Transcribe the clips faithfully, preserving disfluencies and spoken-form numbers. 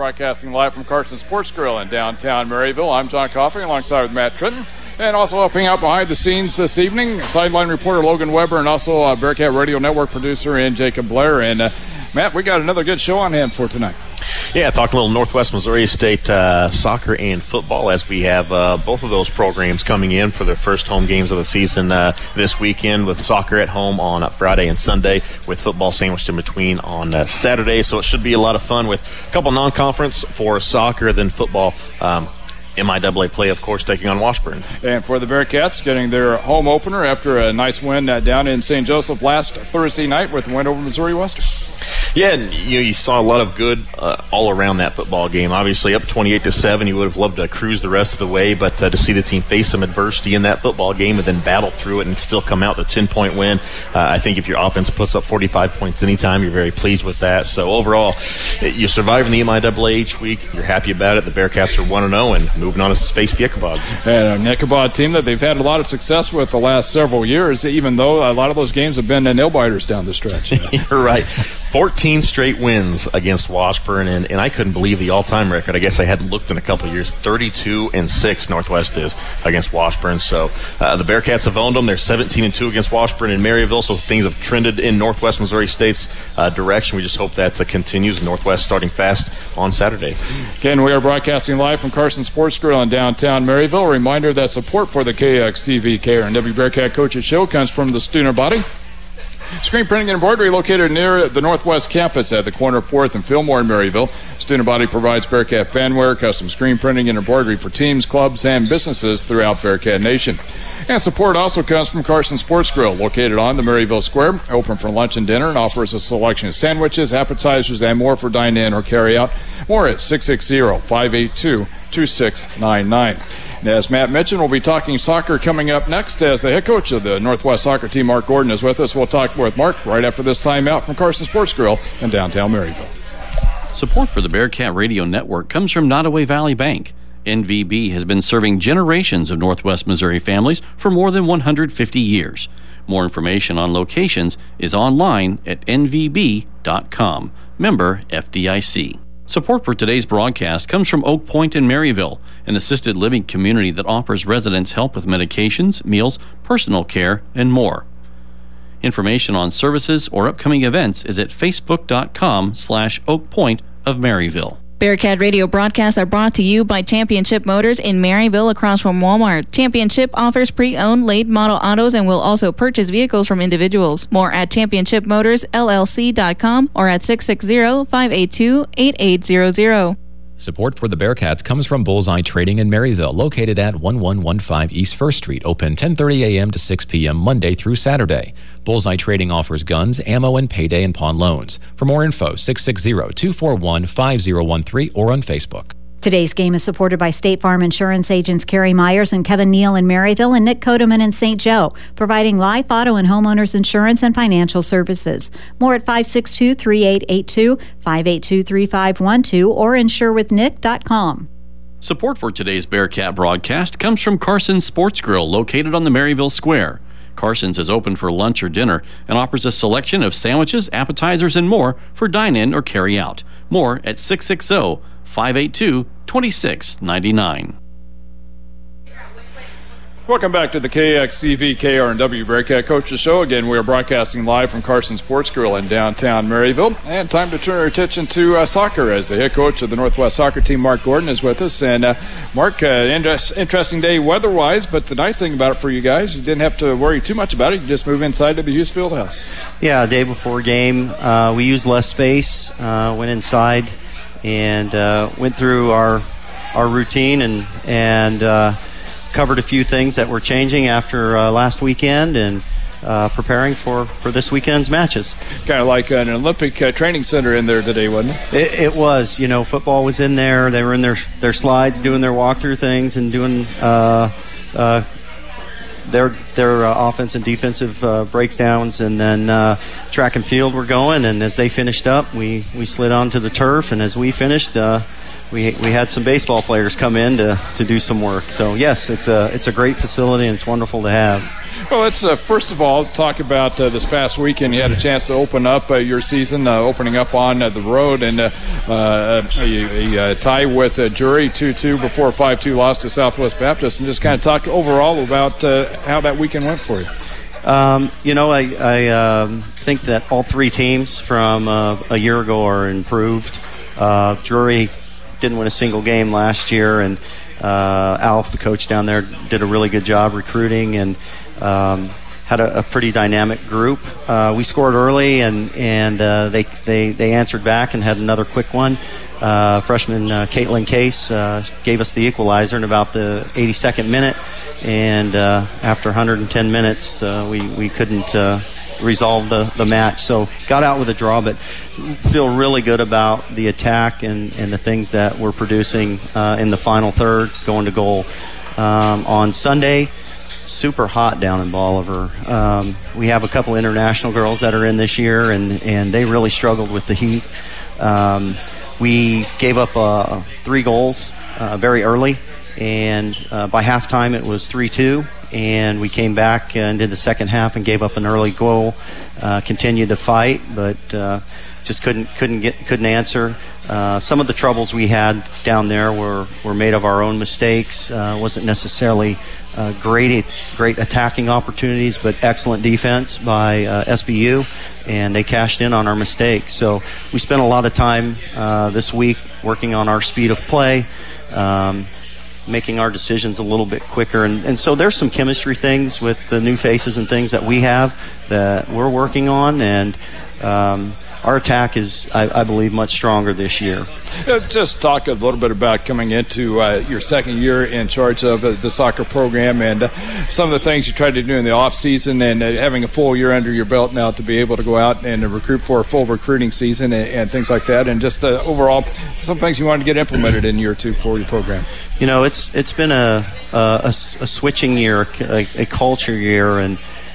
broadcasting live from Carson Sports Grill in downtown Maryville. I'm John Coffey alongside with Matt Tritton. And also helping out behind the scenes this evening, sideline reporter Logan Weber and also uh, Bearcat Radio Network producer and Jacob Blair. And uh, Matt, we got another good show on hand for tonight. Yeah, talking a little Northwest Missouri State uh, soccer and football as we have uh, both of those programs coming in for their first home games of the season uh, this weekend, with soccer at home on uh, Friday and Sunday, with football sandwiched in between on uh, Saturday. So it should be a lot of fun with a couple non-conference for soccer, then football. Um, M I A A play, of course, taking on Washburn. And for the Bearcats, getting their home opener after a nice win uh, down in Saint Joseph last Thursday night with a win over Missouri Western. Yeah, and you know, you saw a lot of good uh, all around that football game. Obviously, up twenty-eight to seven, you would have loved to cruise the rest of the way, but uh, to see the team face some adversity in that football game and then battle through it and still come out with a ten-point win, uh, I think if your offense puts up forty-five points anytime, you're very pleased with that. So overall, you survive in the M I A A each week. You're happy about it. The Bearcats are one and oh and moving on to face the Ichabods. And an Ichabod team that they've had a lot of success with the last several years, even though a lot of those games have been nail-biters down the stretch. You're right. fourteen straight wins against Washburn, and, and I couldn't believe the all-time record. I guess I hadn't looked in a couple of years. thirty-two and six Northwest is against Washburn. So uh, the Bearcats have owned them. They're seventeen and two against Washburn and Maryville, so things have trended in Northwest Missouri State's uh, direction. We just hope that uh, continues. Northwest starting fast on Saturday. Again, we are broadcasting live from Carson Sports Grill in downtown Maryville. A reminder that support for the K X C V K R and W Bearcat Coaches Show comes from the Stuner Body Screen Printing and Embroidery, located near the Northwest Campus at the corner of fourth and Fillmore in Maryville. Stuner Body provides Bearcat fanwear, custom screen printing, and embroidery for teams, clubs, and businesses throughout Bearcat Nation. And support also comes from Carson Sports Grill, located on the Maryville Square, open for lunch and dinner, and offers a selection of sandwiches, appetizers, and more for dine-in or carry-out. More at six six zero, five eight two, two six nine nine. And as Matt mentioned, we'll be talking soccer coming up next as the head coach of the Northwest soccer team, Mark Gordon, is with us. We'll talk with Mark right after this timeout from Carson Sports Grill in downtown Maryville. Support for the Bearcat Radio Network comes from Nottoway Valley Bank. N V B has been serving generations of Northwest Missouri families for more than one hundred fifty years. More information on locations is online at N V B dot com. Member F D I C. Support for today's broadcast comes from Oak Point in Maryville, an assisted living community that offers residents help with medications, meals, personal care, and more. Information on services or upcoming events is at facebook dot com slash Oak Point of Maryville. Bearcat Radio broadcasts are brought to you by Championship Motors in Maryville across from Walmart. Championship offers pre-owned late model autos and will also purchase vehicles from individuals. More at championship motors L L C dot com or at six six zero, five eight two, eight eight zero zero. Support for the Bearcats comes from Bullseye Trading in Maryville, located at one one one five East First Street, open ten thirty a.m. to six p.m. Monday through Saturday. Bullseye Trading offers guns, ammo, and payday and pawn loans. For more info, six six zero, two four one, five zero one three or on Facebook. Today's game is supported by State Farm Insurance agents Kerry Myers and Kevin Neal in Maryville and Nick Kodeman in Saint Joe, providing life, auto, and homeowners insurance and financial services. More at five six two, three eight eight two, five eight two, three five one two or insure with nick dot com. Support for today's Bearcat broadcast comes from Carson's Sports Grill, located on the Maryville Square. Carson's is open for lunch or dinner and offers a selection of sandwiches, appetizers, and more for dine-in or carry-out. More at six six zero, five eight two, two six nine nine. Welcome back to the K X C V K R and W Bearcat Coaches Show. Again, we are broadcasting live from Carson Sports Grill in downtown Maryville. And time to turn our attention to uh, soccer as the head coach of the Northwest soccer team, Mark Gordon, is with us. And uh, Mark, uh, inter- interesting day weather-wise, but the nice thing about it for you guys, you didn't have to worry too much about it. You just move inside to the Hughes Field House. Yeah, day before game, uh, we used less space, uh, went inside, and uh, went through our our routine and and uh, covered a few things that were changing after uh, last weekend and uh, preparing for, for this weekend's matches. Kind of like an Olympic uh, training center in there today, wasn't it? it? It was. You know, football was in there. They were in their their slides doing their walkthrough things and doing uh, uh, their their uh, offense and defensive uh, breakdowns, and then uh, track and field were going. And as they finished up, we, we slid onto the turf, and as we finished, uh, we we had some baseball players come in to, to do some work. So yes, it's a it's a great facility and it's wonderful to have. Well, let's uh, first of all talk about uh, this past weekend. You had a chance to open up uh, your season, uh, opening up on uh, the road, and uh, uh, a, a, a tie with uh, Drury two two before a five two loss to Southwest Baptist, and just kind of talk overall about uh, how that weekend went for you. Um, you know, I, I um, think that all three teams from uh, a year ago are improved. Uh, Drury didn't win a single game last year, and uh, Alf, the coach down there, did a really good job recruiting and um, had a, a pretty dynamic group. Uh, we scored early, and and uh, they, they they answered back and had another quick one. Uh, freshman uh, Caitlin Case uh, gave us the equalizer in about the eighty-second minute, and uh, after one hundred ten minutes, uh, we we couldn't uh, resolve the, the match. So got out with a draw, but feel really good about the attack and, and the things that we're producing uh, in the final third, going to goal. Um, on Sunday, super hot down in Bolivar. Um, we have a couple international girls that are in this year, and, and they really struggled with the heat. Um, we gave up uh, three goals uh, very early, and uh, by halftime it was three two, and we came back and did the second half and gave up an early goal, uh, continued to fight, but uh, just couldn't couldn't get couldn't answer. Uh, some of the troubles we had down there were, were made of our own mistakes. Uh, wasn't necessarily uh, great great attacking opportunities, but excellent defense by uh, S B U, and they cashed in on our mistakes. So we spent a lot of time uh, this week working on our speed of play, um, making our decisions a little bit quicker. And, and so there's some chemistry things with the new faces and things that we have that we're working on, and um, our attack is, I, I believe, much stronger this year. Just talk a little bit about coming into uh, your second year in charge of uh, the soccer program, and uh, some of the things you tried to do in the off season, and uh, having a full year under your belt now to be able to go out and uh, recruit for a full recruiting season and, and things like that, and just uh, overall some things you wanted to get implemented in year two for your program. You know, it's it's been a a, a, a switching year, a, a culture year, and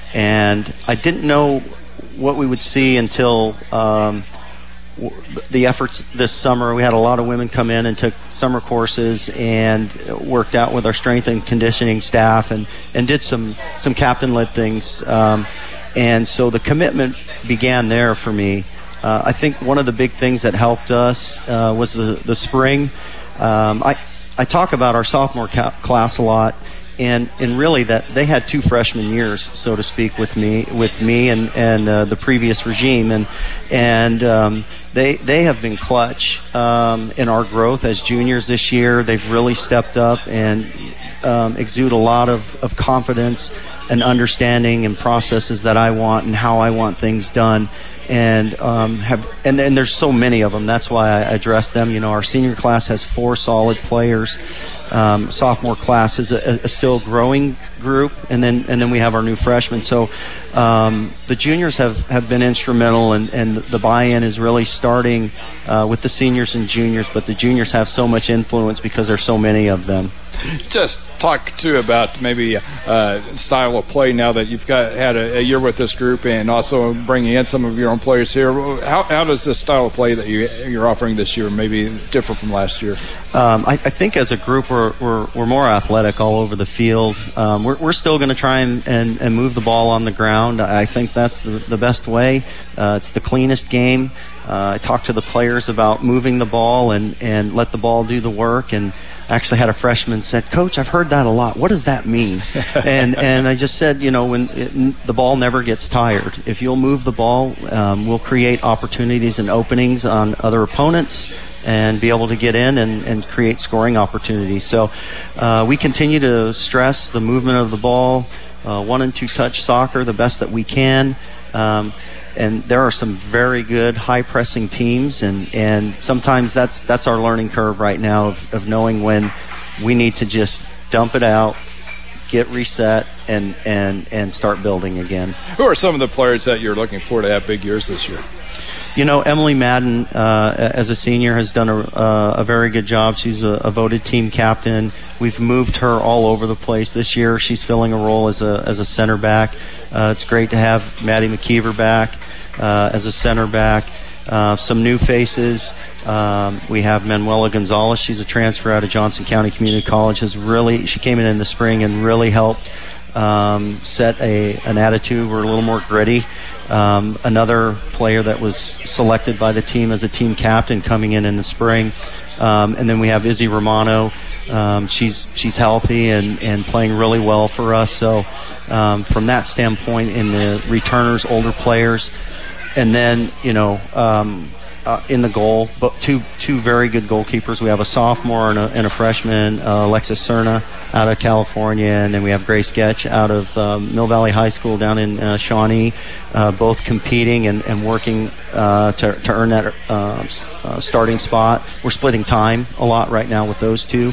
and I didn't know what we would see until um, w- the efforts this summer. We had a lot of women come in and took summer courses and worked out with our strength and conditioning staff, and, and did some, some captain-led things. Um, and so the commitment began there for me. Uh, I think one of the big things that helped us uh, was the, the spring. Um, I, I talk about our sophomore ca- class a lot. And and really that they had two freshman years, so to speak, with me with me and and uh, the previous regime, and and um, they they have been clutch um, in our growth as juniors this year. They've really stepped up and um, exude a lot of, of confidence and understanding and processes that I want and how I want things done. And um, have and, and there's so many of them. That's why I address them. You know, our senior class has four solid players. Um, sophomore class is a, a still growing group, and then and then we have our new freshmen. So um, the juniors have, have been instrumental, and, and the buy-in is really starting uh, with the seniors and juniors. But the juniors have so much influence because there's so many of them. Just talk too about maybe uh, style of play now that you've got had a, a year with this group, and also bringing in some of your own players here. How, how does the style of play that you, you're offering this year maybe differ from last year? Um, I, I think as a group we're, we're we're more athletic all over the field. Um, we're we're still going to try and, and, and move the ball on the ground. I think that's the, the best way. Uh, it's the cleanest game. Uh, I talked to the players about moving the ball and, and let the ball do the work, and actually had a freshman said, "Coach, I've heard that a lot. What does that mean?" and and I just said, you know, when it, the ball never gets tired. If you'll move the ball, um, we'll create opportunities and openings on other opponents and be able to get in and, and create scoring opportunities. So uh, we continue to stress the movement of the ball, uh, one and two touch soccer, the best that we can. Um, And there are some very good high-pressing teams, and, and sometimes that's that's our learning curve right now of, of knowing when we need to just dump it out, get reset, and, and, and start building again. Who are some of the players that you're looking for to have big years this year? You know, Emily Madden, uh, as a senior, has done a, uh, a very good job. She's a, a voted team captain. We've moved her all over the place this year. She's filling a role as a as a center back. Uh, it's great to have Maddie McKeever back uh, as a center back. uh, some new faces. Um, we have Manuela Gonzalez. She's a transfer out of Johnson County Community College. Has really she came in in the spring and really helped um, set a an attitude. We're a little more gritty. Um, another player that was selected by the team as a team captain coming in in the spring. Um, and then we have Izzy Romano. Um, she's she's healthy and, and playing really well for us. So um, from that standpoint, in the returners, older players, and then you know um, uh, in the goal, but two two very good goalkeepers. We have a sophomore and a, and a freshman, uh, Alexis Cerna out of California, and then we have Grace Getch out of um, Mill Valley High School down in uh, Shawnee, uh, both competing and, and working uh, to, to earn that uh, uh, starting spot. We're splitting time a lot right now with those two.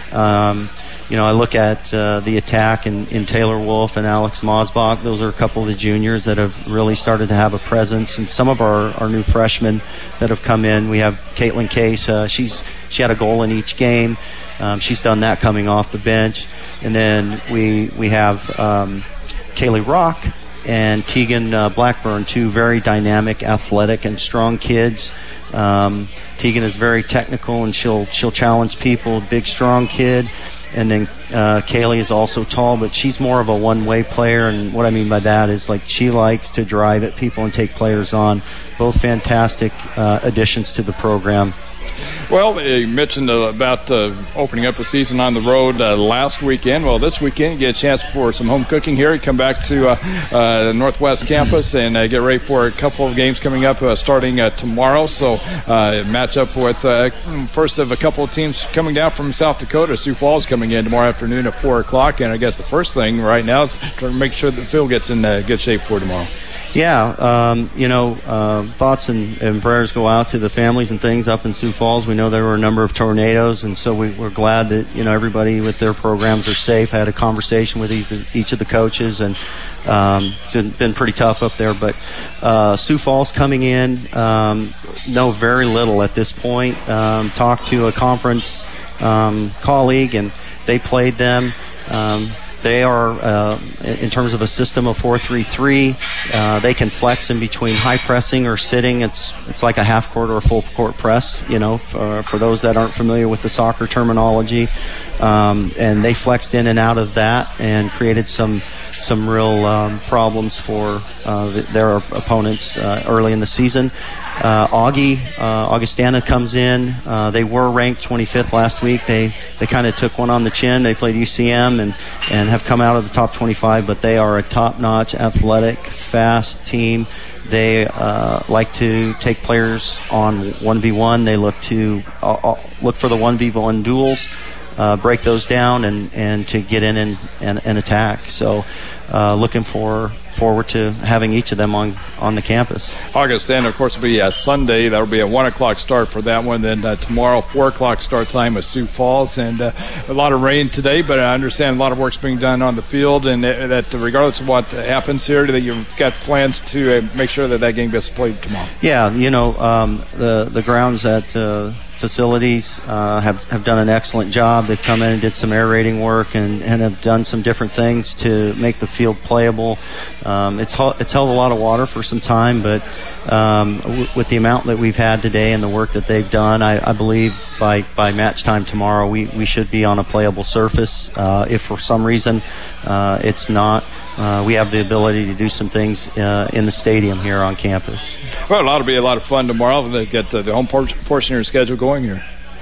Um, you know, I look at uh, the attack in, in Taylor Wolf and Alex Mosbach. Those are a couple of the juniors that have really started to have a presence, and some of our, our new freshmen that have come in. We have Caitlin Case. Uh, she's she had a goal in each game. Um, she's done that coming off the bench. And then we we have um, Kaylee Rock and Tegan uh, Blackburn, two very dynamic, athletic, and strong kids. Um, Tegan is very technical, and she'll she'll challenge people. Big, strong kid. And then uh, Kaylee is also tall, but she's more of a one-way player. And what I mean by that is, like, she likes to drive at people and take players on. Both fantastic uh, additions to the program. Well, you mentioned uh, about uh, opening up the season on the road uh, last weekend. Well, this weekend you get a chance for some home cooking here. You come back to uh, uh, the Northwest campus and uh, get ready for a couple of games coming up uh, starting uh, tomorrow. So uh, match up with uh, first of a couple of teams coming down from South Dakota. Sioux Falls coming in tomorrow afternoon at four o'clock. And I guess the first thing right now is to make sure that Phil gets in uh, good shape for tomorrow. Yeah, um, you know, uh, thoughts and, and prayers go out to the families and things up in Sioux Falls. We know there were a number of tornadoes, and so we, we're glad that, you know, everybody with their programs are safe. I had a conversation with each, each of the coaches, and um, it's been pretty tough up there. But uh, Sioux Falls coming in, um, know very little at this point. Um, talked to a conference um, colleague, and they played them. Um, They are, uh, in terms of a system of four three three, uh, they can flex in between high pressing or sitting. It's it's like a half court or a full court press, you know, for, for those that aren't familiar with the soccer terminology. Um, and they flexed in and out of that and created some some real um, problems for uh, the, their opponents uh, early in the season. Uh, Augie, uh, Augustana comes in. Uh, they were ranked twenty-fifth last week. They they kind of took one on the chin. They played U C M and, and have come out of the top twenty-five, but they are a top-notch, athletic, fast team. They uh, like to take players on one v one. They look to uh, look for the one v one duels, uh, break those down, and, and to get in and, and, and attack. So uh, looking for forward to having each of them on, on the campus. Augustana, of course, will be uh, Sunday. That'll be a one o'clock start for that one. Then uh, tomorrow, four o'clock start time with Sioux Falls. And uh, a lot of rain today, but I understand a lot of work's being done on the field, and that, that regardless of what happens here, that you've got plans to uh, make sure that that game gets played tomorrow. Yeah, you know, um, the, the grounds at uh, facilities uh, have, have done an excellent job. They've come in and did some aerating work and, and have done some different things to make the field playable. Um, it's, it's held a lot of water for some time, but um, w- with the amount that we've had today and the work that they've done, I, I believe by, by match time tomorrow we, we should be on a playable surface. Uh, if for some reason uh, it's not, uh, we have the ability to do some things uh, in the stadium here on campus. Well, it ought to be a lot of fun tomorrow to get uh, the home por- portion of your schedule going here.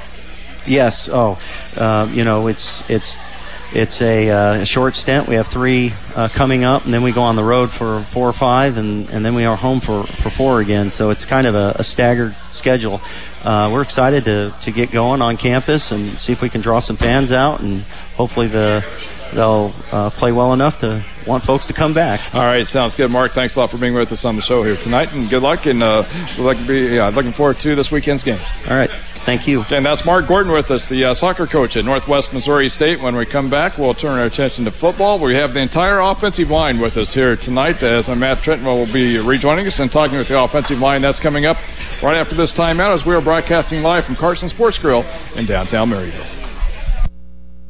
Yes. Oh, uh, you know, it's it's it's a, uh, a short stint. We have three uh, coming up, and then we go on the road for four or five, and, and then we are home for, for four again. So it's kind of a, a staggered schedule. Uh, we're excited to, to get going on campus and see if we can draw some fans out, and hopefully the they'll uh, play well enough to want folks to come back. All right, sounds good. Mark, thanks a lot for being with us on the show here tonight, and good luck, and uh, we're looking, be, yeah, looking forward to this weekend's games. All right. Thank you. And that's Mark Gordon with us, the uh, soccer coach at Northwest Missouri State. When we come back, we'll turn our attention to football. We have the entire offensive line with us here tonight, as Matt Trenton will be rejoining us and talking with the offensive line. That's coming up right after this timeout, as we are broadcasting live from Carson Sports Grill in downtown Maryville.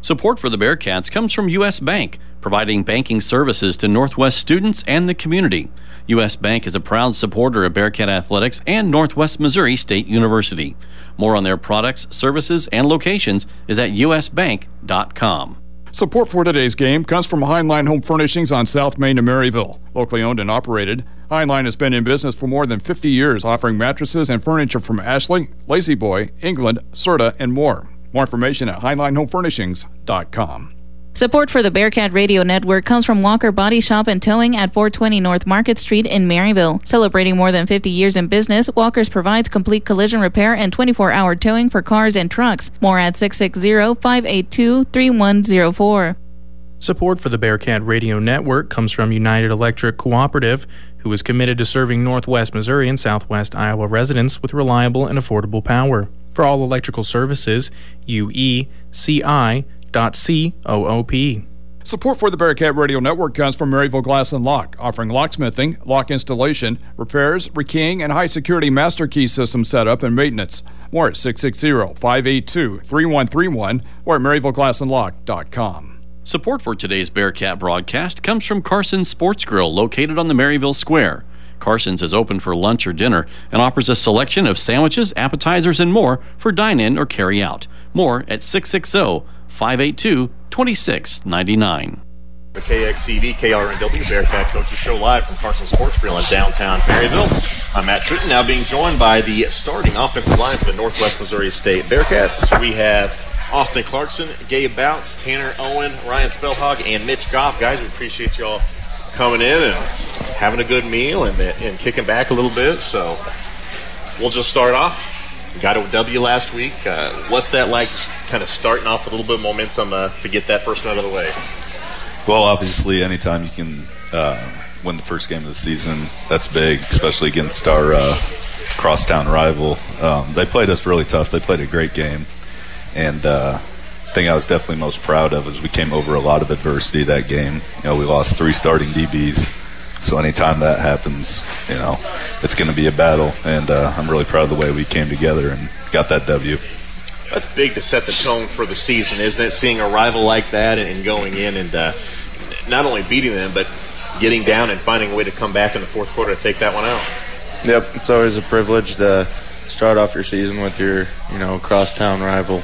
Support for the Bearcats comes from U S. Bank, providing banking services to Northwest students and the community. U S. Bank is a proud supporter of Bearcat Athletics and Northwest Missouri State University. More on their products, services, and locations is at u s bank dot com. Support for today's game comes from Heinlein Home Furnishings on South Main in Maryville. Locally owned and operated, Heinlein has been in business for more than fifty years, offering mattresses and furniture from Ashley, Lazy Boy, England, Serta, and more. More information at heinlein home furnishings dot com. Support for the Bearcat Radio Network comes from Walker Body Shop and Towing at four twenty North Market Street in Maryville. Celebrating more than fifty years in business, Walker's provides complete collision repair and twenty-four hour towing for cars and trucks. More at six six zero, five eight two, three one zero four. Support for the Bearcat Radio Network comes from United Electric Cooperative, who is committed to serving Northwest Missouri and Southwest Iowa residents with reliable and affordable power. For all electrical services, U E C I dot coop. Support for the Bearcat Radio Network comes from Maryville Glass and Lock, offering locksmithing, lock installation, repairs, rekeying, and high-security master key system setup and maintenance. More at six six zero, five eight two, three one three one or at maryville glass and lock dot com. Support for today's Bearcat broadcast comes from Carson's Sports Grill, located on the Maryville Square. Carson's is open for lunch or dinner and offers a selection of sandwiches, appetizers, and more for dine-in or carry-out. More at six six zero, five eight two, two six nine nine. The K X C V K R N W Bearcat Coaches Show live from Carson Sports Grill in downtown Maryville. I'm Matt Tritton, now being joined by the starting offensive line for the Northwest Missouri State Bearcats. We have Austin Clarkson, Gabe Bounce, Tanner Owen, Ryan Spellhog, and Mitch Goff. Guys, we appreciate y'all coming in and having a good meal and, and kicking back a little bit. So we'll just start off. We got a W last week. Uh, what's that like, kind of starting off with a little bit of momentum uh, to get that first one out of the way? Well, obviously, anytime you can uh, win the first game of the season, that's big, especially against our uh, crosstown rival. Um, they played us really tough. They played a great game. And uh, the thing I was definitely most proud of is we came over a lot of adversity that game. You know, we lost three starting D Bs. So anytime that happens, you know, it's going to be a battle. And uh, I'm really proud of the way we came together and got that W. That's big to set the tone for the season, isn't it? Seeing a rival like that and, and going in and uh, not only beating them, but getting down and finding a way to come back in the fourth quarter to take that one out. Yep, it's always a privilege to start off your season with your, you know, crosstown rival.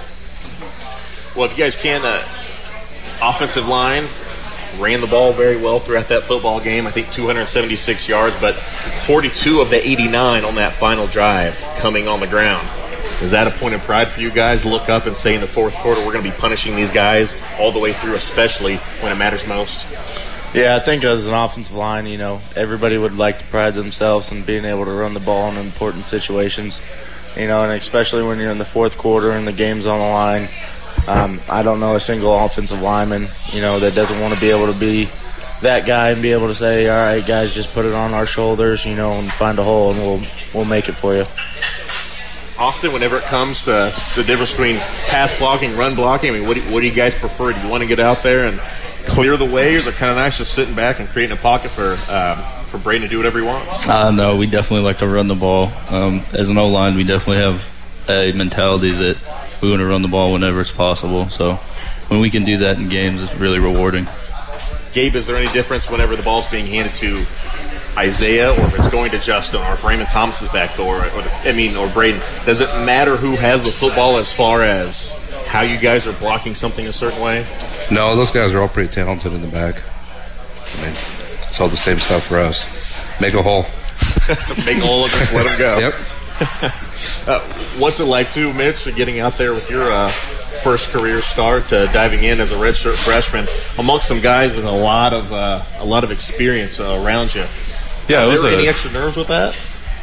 Well, if you guys can, uh, offensive line ran the ball very well throughout that football game. I think two hundred seventy-six yards, but forty-two of the eighty-nine on that final drive coming on the ground. Is that a point of pride for you guys to look up and say in the fourth quarter we're going to be punishing these guys all the way through, especially when it matters most? Yeah, I think as an offensive line, you know, everybody would like to pride themselves in being able to run the ball in important situations, you know, and especially when you're in the fourth quarter and the game's on the line. Um, I don't know a single offensive lineman, you know, that doesn't want to be able to be that guy and be able to say, all right, guys, just put it on our shoulders, you know, and find a hole, and we'll we'll make it for you. Austin, whenever it comes to the difference between pass blocking, run blocking, I mean, what do, what do you guys prefer? Do you want to get out there and clear the way, or is it kind of nice just sitting back and creating a pocket for um, for Braden to do whatever he wants? Uh, no, we definitely like to run the ball. Um, as an O-line, we definitely have a mentality that we want to run the ball whenever it's possible. So when we can do that in games, it's really rewarding. Gabe, is there any difference whenever the ball's being handed to Isaiah, or if it's going to Justin, or if Raymond Thomas is back, or, or the, I mean, or Braden? Does it matter who has the football as far as how you guys are blocking something a certain way? No, those guys are all pretty talented in the back. I mean, it's all the same stuff for us. Make a hole. Make a hole and just let them go. Yep. uh, what's it like, too, Mitch, getting out there with your uh, first career start, uh, diving in as a redshirt freshman amongst some guys with a lot of uh, a lot of experience uh, around you? Yeah, uh, it was there a, any extra nerves with that?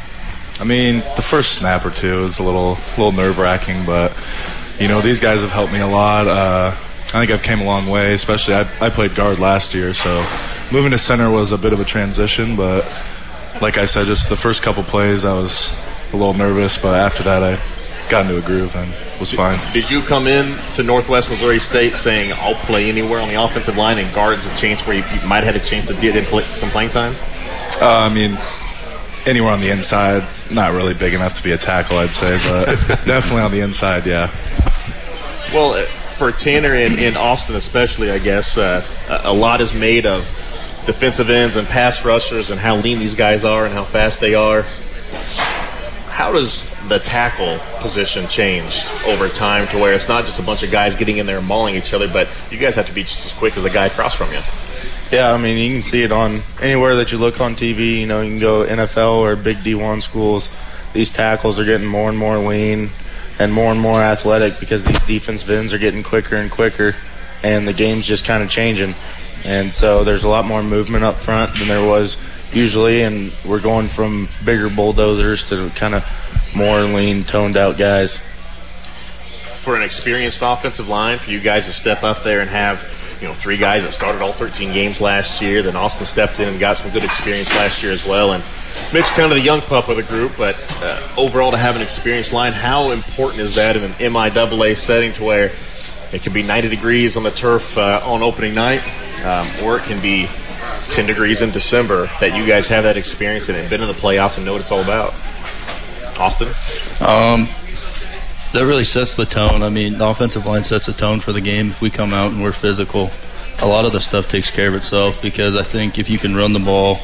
I mean, the first snap or two was a little little nerve wracking, but you know, these guys have helped me a lot. Uh, I think I've came a long way, especially I, I played guard last year, so moving to center was a bit of a transition, but like I said, just the first couple plays I was a little nervous, but after that I got into a groove and was fine. Did you come in to Northwest Missouri State saying, I'll play anywhere on the offensive line, and guards a chance where you, you might have had a chance to get in play, some playing time? Uh, I mean, anywhere on the inside, not really big enough to be a tackle, I'd say, but definitely on the inside, yeah. Well, for Tanner and, and Austin especially, I guess, uh, a lot is made of defensive ends and pass rushers and how lean these guys are and how fast they are. How does the tackle position change over time to where it's not just a bunch of guys getting in there and mauling each other, but you guys have to be just as quick as a guy across from you? Yeah, I mean, you can see it on anywhere that you look on T V. You know, you can go N F L or big D one schools. These tackles are getting more and more lean and more and more athletic because these defensive ends are getting quicker and quicker, and the game's just kind of changing. And so there's a lot more movement up front than there was usually, and we're going from bigger bulldozers to kind of more lean, toned-out guys. For an experienced offensive line, for you guys to step up there and have, you know, three guys that started all thirteen games last year, then Austin stepped in and got some good experience last year as well, and Mitch kind of the young pup of the group, but uh, overall to have an experienced line, how important is that in an M I A A setting to where it can be ninety degrees on the turf uh, on opening night, um, or it can be ten degrees in December, that you guys have that experience and have been in the playoffs and know what it's all about? Austin? Um, that really sets the tone. I mean, the offensive line sets the tone for the game. If we come out and we're physical, a lot of the stuff takes care of itself, because I think if you can run the ball,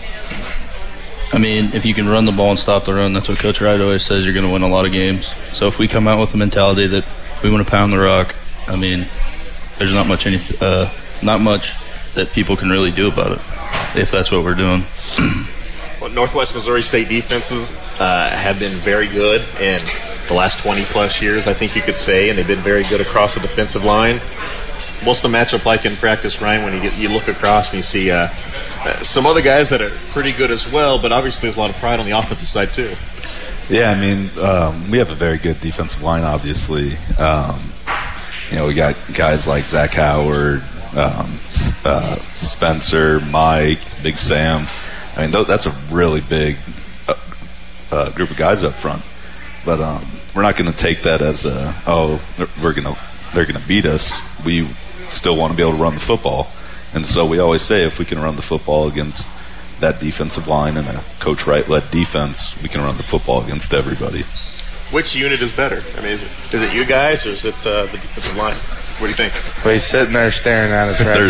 I mean, if you can run the ball and stop the run, that's what Coach Wright always says, you're going to win a lot of games. So if we come out with the mentality that we want to pound the rock, I mean, there's not much any, uh, not much that people can really do about it, if that's what we're doing. Well, Northwest Missouri State defenses uh, have been very good in the last twenty-plus years, I think you could say, and they've been very good across the defensive line. What's the matchup like in practice, Ryan, when you get you look across and you see uh, uh, some other guys that are pretty good as well, but obviously there's a lot of pride on the offensive side too? Yeah, I mean, um, we have a very good defensive line, obviously. Um, you know, we got guys like Zach Howard, um, uh, Spencer, Mike, Big Sam. I mean, th- that's a really big uh, uh, group of guys up front. But um, we're not going to take that as a, oh, we're going to they're going to beat us. We still want to be able to run the football. And so we always say if we can run the football against that defensive line and a Coach Wright-led defense, we can run the football against everybody. Which unit is better? I mean, is it, is it you guys or is it uh, the defensive line? What do you think? Well, he's sitting there staring at us right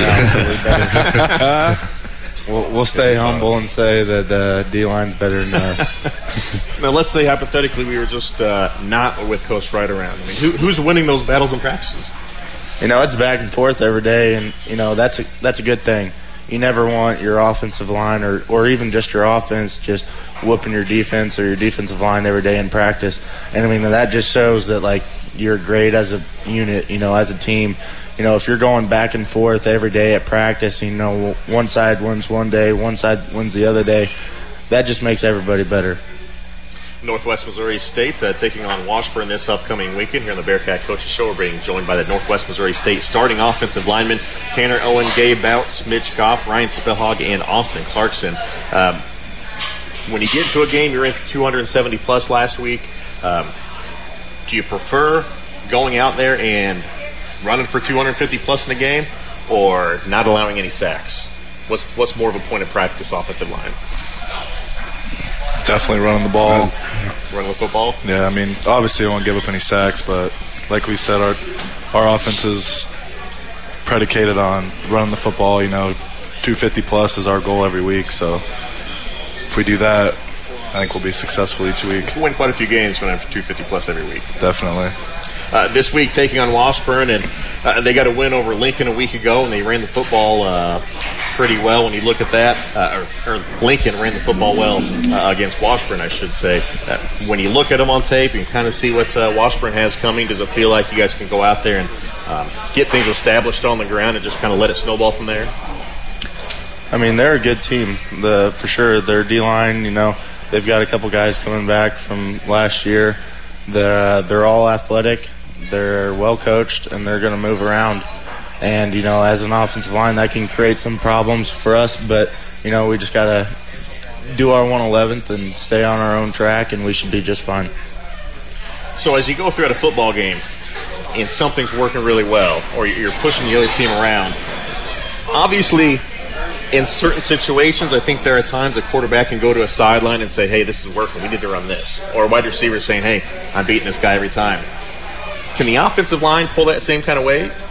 now. So we we'll, we'll stay humble and say that the D-line's better than us. Now, let's say hypothetically we were just uh, not with Coach Wright around. I mean, who, who's winning those battles and practices? You know, it's back and forth every day, and, you know, that's a, that's a good thing. You never want your offensive line or, or even just your offense just whooping your defense or your defensive line every day in practice. And, I mean, that just shows that, like, you're great as a unit, you know, as a team. You know, if you're going back and forth every day at practice, you know, one side wins one day, one side wins the other day, that just makes everybody better. Northwest Missouri State uh, taking on Washburn this upcoming weekend here on the Bearcat Coaches Show. We're being joined by the Northwest Missouri State starting offensive linemen Tanner Owen, Gabe Bounce, Mitch Goff, Ryan Spillhog, and Austin Clarkson. Um, when you get into a game, you're in two hundred seventy plus last week. Um, do you prefer going out there and running for two hundred fifty plus in a game, or not allowing any sacks? What's what's more of a point of practice offensive line? Definitely running the ball. Running the football? Yeah, I mean, obviously I won't give up any sacks, but like we said, our our offense is predicated on running the football. You know, two fifty plus is our goal every week. So if we do that, I think we'll be successful each week. We'll win quite a few games running for two fifty plus every week. Definitely. Uh, this week taking on Washburn, and uh, they got a win over Lincoln a week ago, and they ran the football uh, pretty well when you look at that. Uh, or, or Lincoln ran the football well uh, against Washburn, I should say. Uh, when you look at them on tape, you kind of see what uh, Washburn has coming. Does it feel like you guys can go out there and um, get things established on the ground and just kind of let it snowball from there? I mean, they're a good team, the for sure. Their D-line, you know, they've got a couple guys coming back from last year. They're, uh, they're all athletic. They're well coached, and they're going to move around. And, you know, as an offensive line, that can create some problems for us. But, you know, we just got to do our one eleventh and stay on our own track, and we should be just fine. So as you go throughout a football game and something's working really well, or you're pushing the other team around, obviously in certain situations, I think there are times a quarterback can go to a sideline and say, hey, this is working. We need to run this. Or a wide receiver saying, hey, I'm beating this guy every time. Can the offensive line pull that same kind of weight?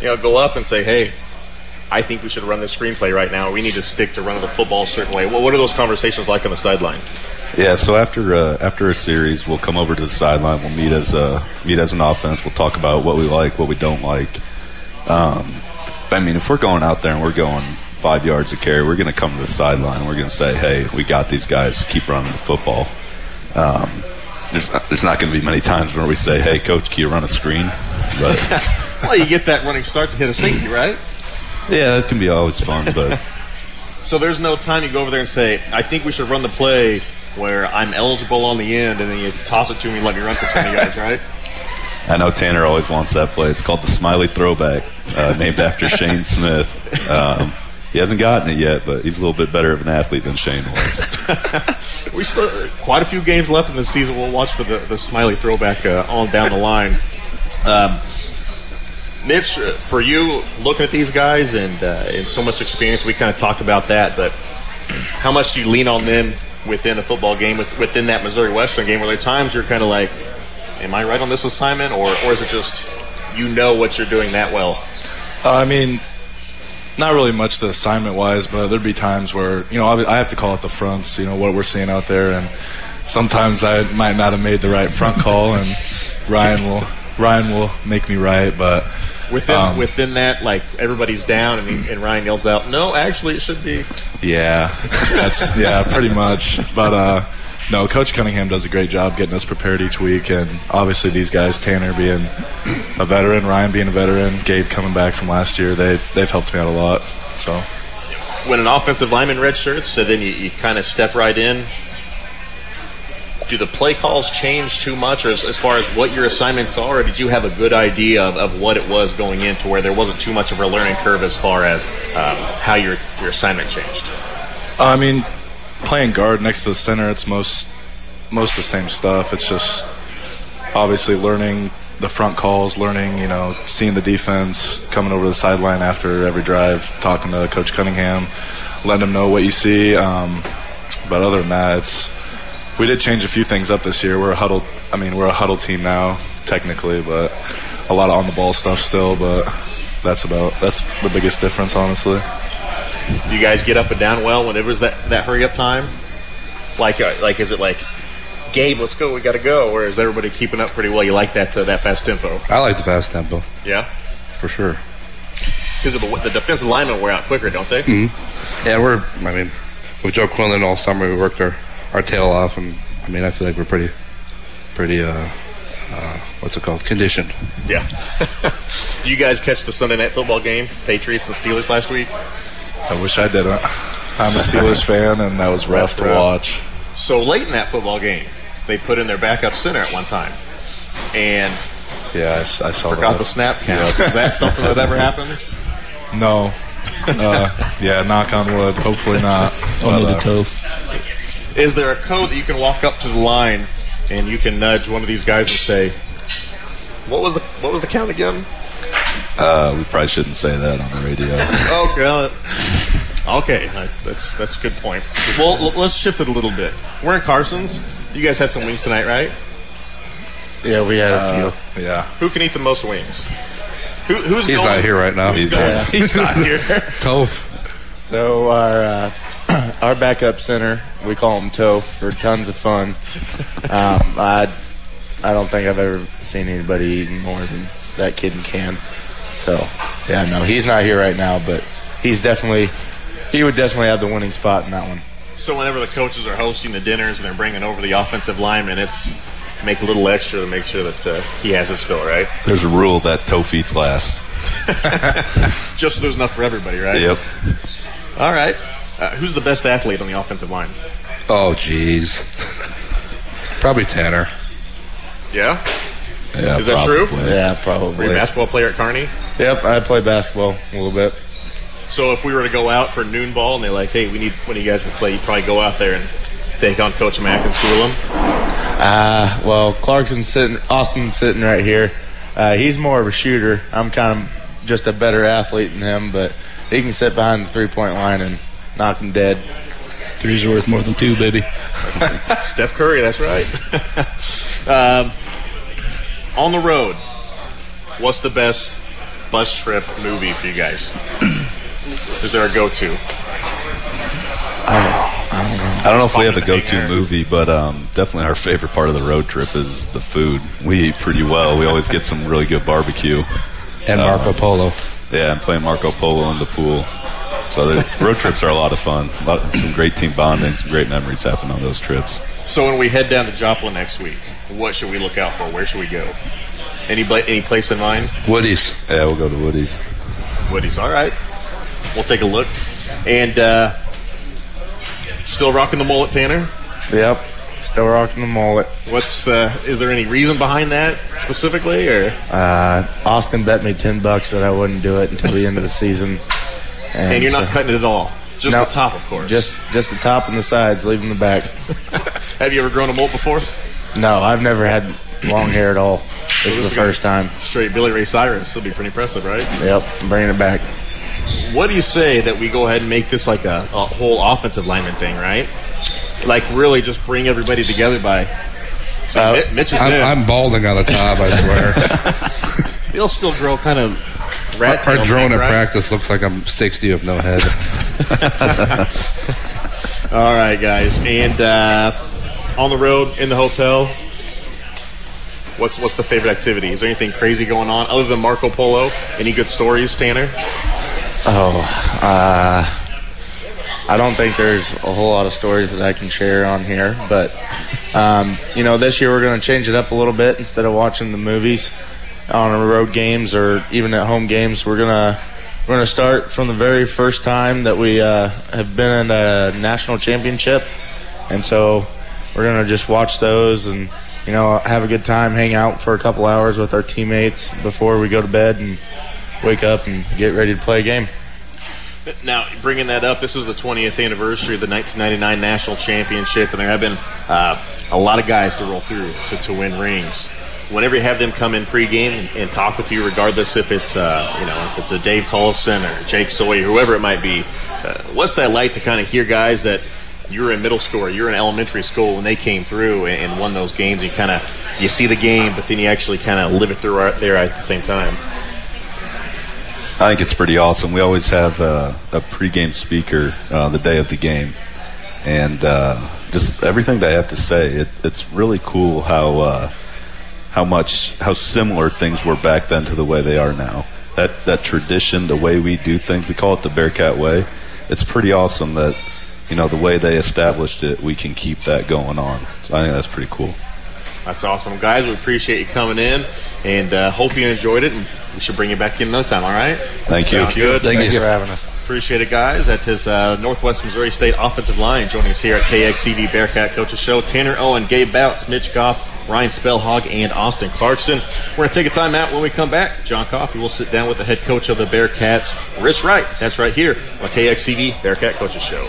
you know, go up and say, hey, I think we should run this screenplay right now. We need to stick to running the football a certain way. Well, what are those conversations like on the sideline? Yeah, so after uh, after a series, we'll come over to the sideline. We'll meet as a, meet as an offense. We'll talk about what we like, what we don't like. Um, I mean, if we're going out there and we're going five yards a carry, we're going to come to the sideline and we're going to say, hey, we got these guys. Keep running the football. Um, there's not, there's not going to be many times where we say, hey, coach, can you run a screen? But well, you get that running start to hit a safety, right? Yeah, that can be always fun. But so there's no time you go over there and say, I think we should run the play where I'm eligible on the end, and then you toss it to me and let me run for twenty yards, right? I know Tanner always wants that play. It's called the Smiley Throwback, uh, named after Shane Smith. Um, he hasn't gotten it yet, but he's a little bit better of an athlete than Shane was. We still quite a few games left in the season. We'll watch for the, the Smiley Throwback uh, on down the line. Um, Mitch, for you, looking at these guys and, uh, and so much experience, we kind of talked about that, but how much do you lean on them within a football game, with, within that Missouri Western game? Were there times you're kind of like, am I right on this assignment, or, or is it just you know what you're doing that well? Uh, I mean, not really much the assignment-wise, but there'd be times where, you know, I have to call it the fronts, you know, what we're seeing out there, and sometimes I might not have made the right front call, and Ryan will Ryan will make me right, but Within um, within that, like, everybody's down, and, he, and Ryan yells out, no, actually, it should be. Yeah, that's yeah, pretty much. But uh, no, Coach Cunningham does a great job getting us prepared each week, and obviously these guys, Tanner being a veteran, Ryan being a veteran, Gabe coming back from last year, they they've helped me out a lot. So when an offensive lineman red shirts, so then you, you kind of step right in. Do the play calls change too much, or as, as far as what your assignments are, or did you have a good idea of, of what it was going into where there wasn't too much of a learning curve as far as um, how your, your assignment changed? Uh, I mean, playing guard next to the center, it's most most of the same stuff. It's just obviously learning the front calls, learning, you know, seeing the defense, coming over to the sideline after every drive, talking to Coach Cunningham, letting him know what you see. Um, but other than that, it's we did change a few things up this year. We're a huddle. I mean, we're a huddle team now, technically, but a lot of on the ball stuff still. But that's about that's the biggest difference, honestly. Do you guys get up and down well whenever it's that, that hurry up time? Like, uh, like is it like, Gabe, let's go, we got to go, or is everybody keeping up pretty well? You like that uh, that fast tempo? I like the fast tempo. Yeah, for sure. Because the, the defensive linemen wear out quicker, don't they? Mm-hmm. Yeah, we're. I mean, with Joe Quinlan all summer, we worked our. our tail off, and I mean, I feel like we're pretty, pretty, uh, uh, what's it called, conditioned. Yeah. Do you guys catch the Sunday Night Football game, Patriots and Steelers last week? I wish I didn't. I'm a Steelers fan, and that was rough to watch. So late in that football game, they put in their backup center at one time, and yeah, I, I saw forgot that. the snap count. Is that something that ever happens? No. Uh, yeah, knock on wood. Hopefully not. Only But, the uh, toe. Is there a code that you can walk up to the line and you can nudge one of these guys and say, "What was the what was the count again?" Uh, we probably shouldn't say that on the radio. Okay, okay, that's that's a good point. Well, l- let's shift it a little bit. We're in Carson's. You guys had some wings tonight, right? Yeah, we had a uh, few. Yeah. Who can eat the most wings? Who, who's He's going? not here right now. He's Yeah. He's not here. Toph. So our uh, our backup center, we call him Toph for tons of fun. Um, I I don't think I've ever seen anybody eating more than that kid can. So yeah, no, he's not here right now, but he's definitely he would definitely have the winning spot in that one. So whenever the coaches are hosting the dinners and they're bringing over the offensive linemen, it's make a little extra to make sure that uh, he has his fill, right? There's a rule that Toph eats last. Just so there's enough for everybody, right? Yep. All right. Uh, who's the best athlete on the offensive line? Oh, jeez. Probably Tanner. Yeah? Yeah, Is that true? probably. Yeah, Were probably. you a basketball player at Kearney? Yep, I play basketball a little bit. So if we were to go out for noon ball and they're like, hey, we need one of you guys to play, you'd probably go out there and take on Coach Mack and school him? Uh, well, Clarkson's sitting, Austin's sitting right here. Uh, he's more of a shooter. I'm kind of just a better athlete than him, but he can sit behind the three-point line and knock him dead. Threes are worth more than two, baby. Steph Curry, that's right. um, on the road, what's the best bus trip movie for you guys? Is there a go-to? I don't know. I don't know if we have a go-to movie, but um, definitely our favorite part of the road trip is the food. We eat pretty well. We always get some really good barbecue. And Marco uh, Polo. Yeah, and playing Marco Polo in the pool. So the road trips are a lot of fun. A lot, some great team bonding, some great memories happen on those trips. So when we head down to Joplin next week, what should we look out for? Where should we go? Any any place in mind? Woody's. Yeah, we'll go to Woody's. Woody's, all right. We'll take a look. And uh, still rocking the mullet, Tanner? Yep, still rocking the mullet. What's the? Is there any reason behind that specifically, or? Uh, Austin bet me ten bucks that I wouldn't do it until the end of the season. And, and you're so, not cutting it at all? Just no, the top, of course. Just just the top and the sides, leaving the back. Have you ever grown a mullet before? No, I've never had long hair at all. This so is the first time. Straight Billy Ray Cyrus. That'll be pretty impressive, right? Yep, I'm bringing it back. What do you say that we go ahead and make this like a, a whole offensive lineman thing, right? Like really just bring everybody together by... So uh, Mitch is I'm, in. I'm balding on the top, I swear. He'll still grow kind of rat Our, our drone in right? practice looks like I'm sixty with no head. All right, guys. And uh, on the road, in the hotel... What's what's the favorite activity? Is there anything crazy going on other than Marco Polo? Any good stories, Tanner? Oh, uh, I don't think there's a whole lot of stories that I can share on here. But, um, you know, this year we're going to change it up a little bit. Instead of watching the movies on road games or even at home games, we're going to we're gonna start from the very first time that we uh, have been in a national championship. And so we're going to just watch those and, you know, have a good time, hang out for a couple hours with our teammates before we go to bed and wake up and get ready to play a game. Now, bringing that up, this is the twentieth anniversary of the nineteen ninety-nine National Championship, and there have been uh, a lot of guys to roll through to, to win rings. Whenever you have them come in pregame and, and talk with you, regardless if it's uh, you know if it's a Dave Tollefson or Jake Sawyer, whoever it might be, uh, what's that like to kind of hear guys that you were in middle school or you were in elementary school when they came through and, and won those games, and you kind of you see the game, but then you actually kind of live it through our, their eyes at the same time? I think it's pretty awesome. We always have uh, a pregame speaker uh, the day of the game, and uh, just everything they have to say. It, it's really cool how uh, how much how similar things were back then to the way they are now. That that tradition, the way we do things, we call it the Bearcat way. It's pretty awesome that, you know, the way they established it, we can keep that going on. So I think that's pretty cool. That's awesome. Guys, we appreciate you coming in, and uh, hope you enjoyed it, and we should bring you back in no time, all right? Thank you. Sounds good. Thank Thanks you for having us. Appreciate it, guys. That is uh, Northwest Missouri State offensive line joining us here at K X C V Bearcat Coaches Show. Tanner Owen, Gabe Bouts, Mitch Goff, Ryan Spellhog, and Austin Clarkson. We're going to take a time out. When we come back, John Coffey will sit down with the head coach of the Bearcats, Rich Wright. That's right here on K X C V Bearcat Coaches Show.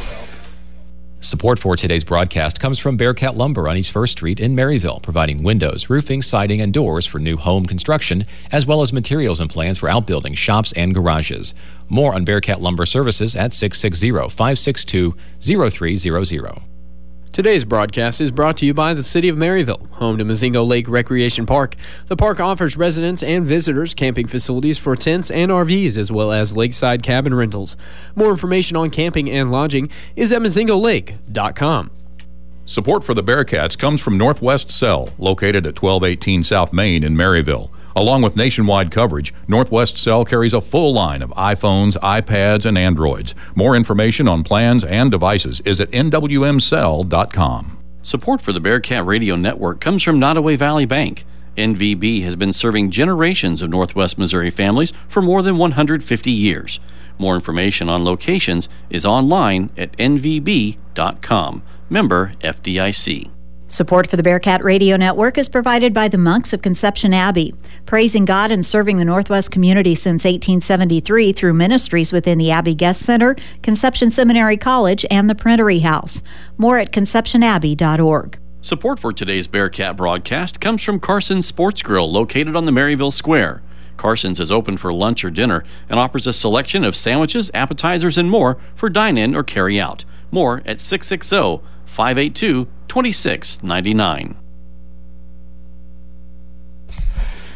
Support for today's broadcast comes from Bearcat Lumber on East First Street in Maryville, providing windows, roofing, siding, and doors for new home construction, as well as materials and plans for outbuildings, shops, and garages. More on Bearcat Lumber services at six six zero, five six two, zero three zero zero. Today's broadcast is brought to you by the City of Maryville, home to Mozingo Lake Recreation Park. The park offers residents and visitors camping facilities for tents and R Vs, as well as lakeside cabin rentals. More information on camping and lodging is at mozingo lake dot com. Support for the Bearcats comes from Northwest Cell, located at twelve eighteen South Main in Maryville. Along with nationwide coverage, Northwest Cell carries a full line of iPhones, iPads, and Androids. More information on plans and devices is at N W M cell dot com. Support for the Bearcat Radio Network comes from Nottoway Valley Bank. N V B has been serving generations of Northwest Missouri families for more than one hundred fifty years. More information on locations is online at N V B dot com. Member F D I C. Support for the Bearcat Radio Network is provided by the Monks of Conception Abbey, praising God and serving the Northwest community since eighteen seventy-three through ministries within the Abbey Guest Center, Conception Seminary College, and the Printery House. More at conception abbey dot org. Support for today's Bearcat broadcast comes from Carson's Sports Grill, located on the Maryville Square. Carson's is open for lunch or dinner and offers a selection of sandwiches, appetizers, and more for dine-in or carry-out. More at six six zero, five eight two, two six nine nine.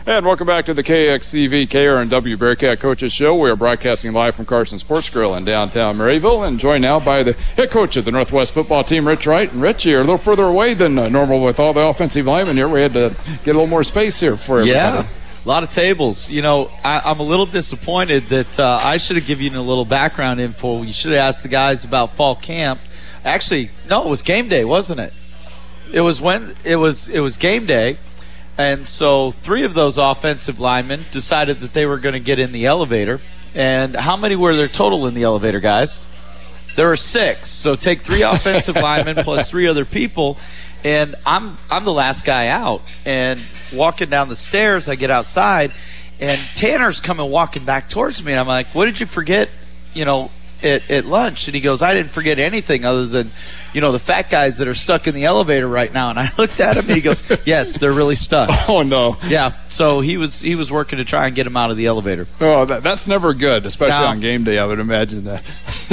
And welcome back to the K X C V K R and W Bearcat Coaches Show. We are broadcasting live from Carson Sports Grill in downtown Maryville, and joined now by the head coach of the Northwest football team, Rich Wright. And Rich, you're a little further away than uh, normal with all the offensive linemen here. We had to get a little more space here for everybody. Yeah, a lot of tables. You know, I, I'm a little disappointed that uh, I should have given you a little background info. You should have asked the guys about fall camp. Actually, no, it was game day, wasn't it? It was when it was it was game day. And so three of those offensive linemen decided that they were going to get in the elevator. And how many were there total in the elevator, guys? There were six. So take three offensive linemen plus three other people. And I'm I'm the last guy out. And walking down the stairs, I get outside, and Tanner's coming walking back towards me. And I'm like, what did you forget, you know, at, at lunch? And he goes, I didn't forget anything other than, you know, the fat guys that are stuck in the elevator right now. And I looked at him, and he goes, yes, they're really stuck. Oh, no. Yeah, so he was he was working to try and get them out of the elevator. Oh, that, that's never good, especially No. on game day, I would imagine that.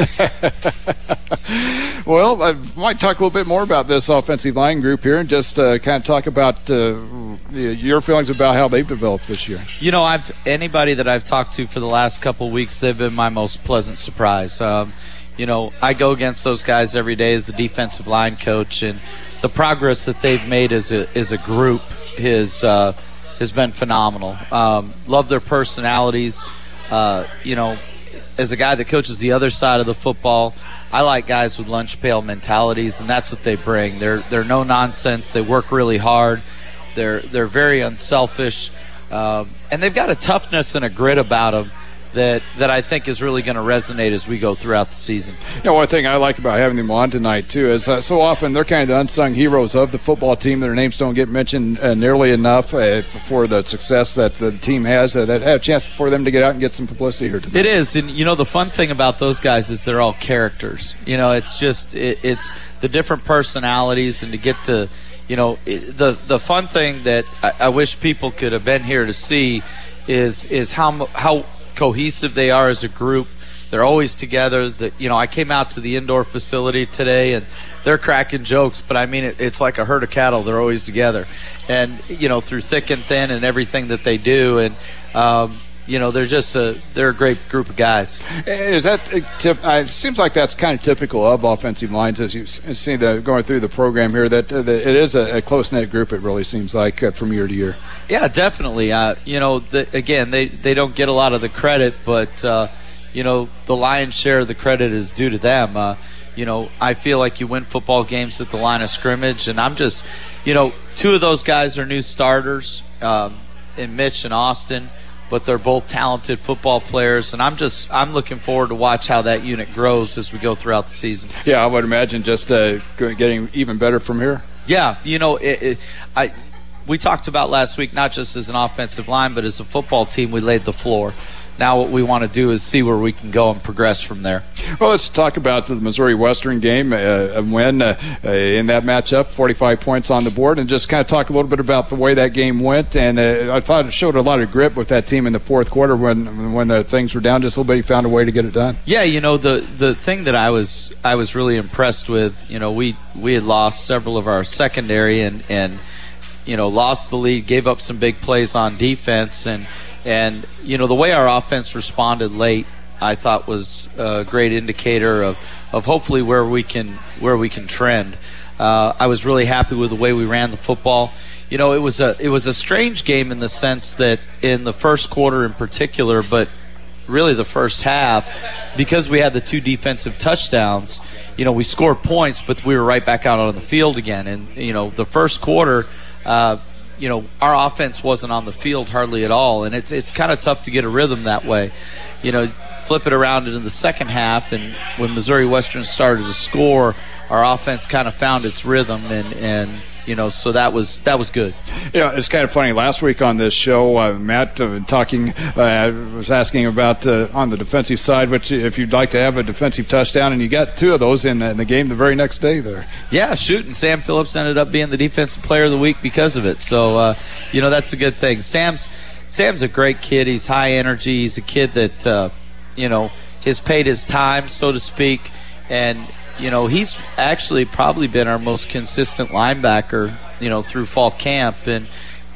Well, I might talk a little bit more about this offensive line group here and just uh, kind of talk about uh, your feelings about how they've developed this year. You know, I've anybody that I've talked to for the last couple of weeks, they've been my most pleasant surprise. Um, you know, I go against those guys every day as the defensive line coach, and the progress that they've made as a as a group is uh, has been phenomenal. Um, love their personalities. Uh, you know, as a guy that coaches the other side of the football, I like guys with lunch pail mentalities, and that's what they bring. They're they're no nonsense. They work really hard. They're they're very unselfish, um, and they've got a toughness and a grit about them that that I think is really going to resonate as we go throughout the season. You know, one thing I like about having them on tonight, too, is uh, so often they're kind of the unsung heroes of the football team. Their names don't get mentioned uh, nearly enough uh, for the success that the team has. Uh, that had a chance for them to get out and get some publicity here tonight. It is, and you know the fun thing about those guys is they're all characters. You know, it's just it, it's the different personalities, and to get to, you know, it, the the fun thing that I, I wish people could have been here to see is is how mo- how cohesive they are as a group. They're always together. The, you know, I came out to the indoor facility today, and they're cracking jokes, but I mean, it, it's like a herd of cattle. They're always together, and you know, through thick and thin, and everything that they do, and um, you know, they're just a they're a great group of guys. Is that tip? Uh, it seems like that's kind of typical of offensive lines, as you've seen the going through the program here. That, uh, that it is a, a close knit group. It really seems like uh, from year to year. Yeah, definitely. Uh, you know, the, again, they they don't get a lot of the credit, but uh, you know, the lion's share of the credit is due to them. Uh, you know, I feel like you win football games at the line of scrimmage, and I'm just, you know, two of those guys are new starters, um, in Mitch and Austin. But they're both talented football players, and I'm just I'm looking forward to watch how that unit grows as we go throughout the season. Yeah, I would imagine just uh, getting even better from here. Yeah, you know, it, it, I we talked about last week, not just as an offensive line, but as a football team, we laid the floor. Now what we want to do is see where we can go and progress from there. Well, let's talk about the Missouri Western game, uh, a win uh, uh, in that matchup, forty-five points on the board, and just kind of talk a little bit about the way that game went. And uh, I thought it showed a lot of grit with that team in the fourth quarter when when the things were down just a little bit. He found a way to get it done. Yeah, you know, the the thing that I was I was really impressed with, you know, we we had lost several of our secondary and and you know lost the lead, gave up some big plays on defense, and. And, you know, the way our offense responded late, I thought was a great indicator of, of hopefully where we can where we can trend. Uh, I was really happy with the way we ran the football. You know, it was a it was a strange game in the sense that in the first quarter in particular, but really the first half, because we had the two defensive touchdowns, you know, we scored points, but we were right back out on the field again. And, you know, the first quarter, uh, you know, our offense wasn't on the field hardly at all, and it's it's kind of tough to get a rhythm that way. You know, flip it around into the second half, and when Missouri Western started to score, our offense kind of found its rhythm, and, and you know, so that was that was good. Yeah, it's kind of funny. Last week on this show, uh, Matt uh, talking uh, was asking about uh, on the defensive side, which if you'd like to have a defensive touchdown, and you got two of those in, in the game the very next day there. Yeah, shoot, and Sam Phillips ended up being the defensive player of the week because of it. So, uh, you know, that's a good thing. Sam's Sam's a great kid. He's high energy. He's a kid that, uh, you know, has paid his time, so to speak, and you know, he's actually probably been our most consistent linebacker, you know, through fall camp. And,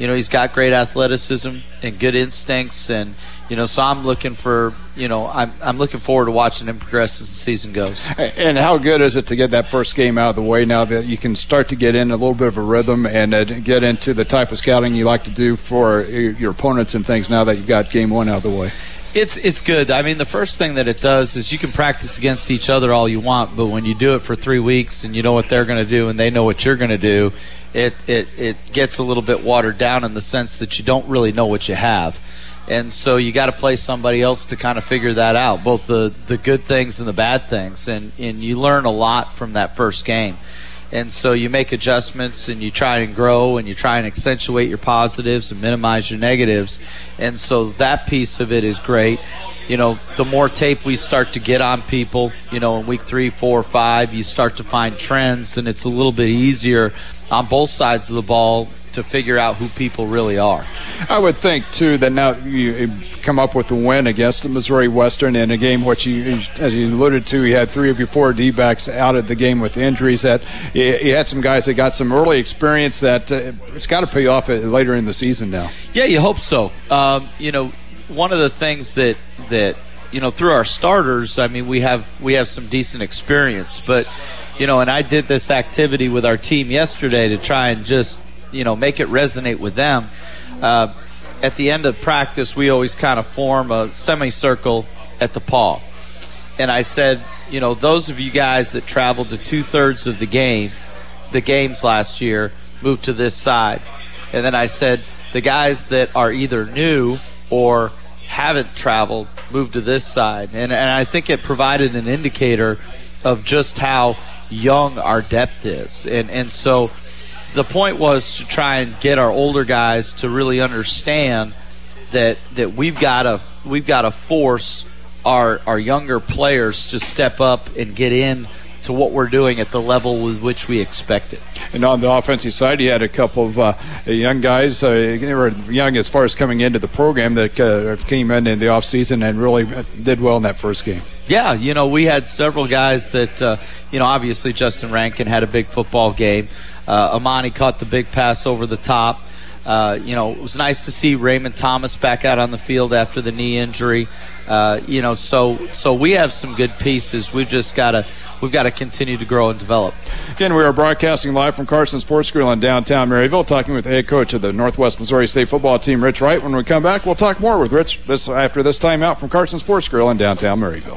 you know, he's got great athleticism and good instincts, and you know, so I'm looking for, you know, I'm I'm looking forward to watching him progress as the season goes. And how good is it to get that first game out of the way now that you can start to get in a little bit of a rhythm and uh, get into the type of scouting you like to do for your opponents and things now that you've got game one out of the way? It's it's good. I mean, the first thing that it does is you can practice against each other all you want, but when you do it for three weeks and you know what they're going to do and they know what you're going to do, it, it, it gets a little bit watered down in the sense that you don't really know what you have. And so you got to play somebody else to kind of figure that out, both the, the good things and the bad things. And, and you learn a lot from that first game. And so you make adjustments and you try and grow and you try and accentuate your positives and minimize your negatives. And so that piece of it is great. You know, the more tape we start to get on people, you know, in week three, four, five, you start to find trends, and it's a little bit easier on both sides of the ball to figure out who people really are. I would think, too, that now you come up with a win against the Missouri Western in a game which, you, as you alluded to, you had three of your four D-backs out of the game with injuries. That you had some guys that got some early experience that uh, it's got to pay off later in the season now. Yeah, you hope so. Um, you know, one of the things that that you know through our starters, I mean, we have we have some decent experience, but you know, and I did this activity with our team yesterday to try and just you know make it resonate with them. Uh, at the end of practice, we always kind of form a semicircle at the paw, and I said, you know, those of you guys that traveled to two thirds of the game, the games last year, moved to this side, and then I said, the guys that are either new or haven't traveled, move to this side. And, and I think it provided an indicator of just how young our depth is. And, and so the point was to try and get our older guys to really understand that that we've got to we've got to force our our younger players to step up and get in to what we're doing at the level with which we expect it. And on the offensive side, you had a couple of uh, young guys, uh, they were young as far as coming into the program, that uh, came in in the offseason and really did well in that first game. Yeah, you know, we had several guys that, uh, you know, obviously Justin Rankin had a big football game. Uh, Amani caught the big pass over the top. Uh, you know, it was nice to see Raymond Thomas back out on the field after the knee injury. Uh, you know, so so we have some good pieces. We've just got to we've got to continue to grow and develop. Again, we are broadcasting live from Carson Sports Grill in downtown Maryville, talking with the head coach of the Northwest Missouri State football team, Rich Wright. When we come back, we'll talk more with Rich this after this timeout from Carson Sports Grill in downtown Maryville.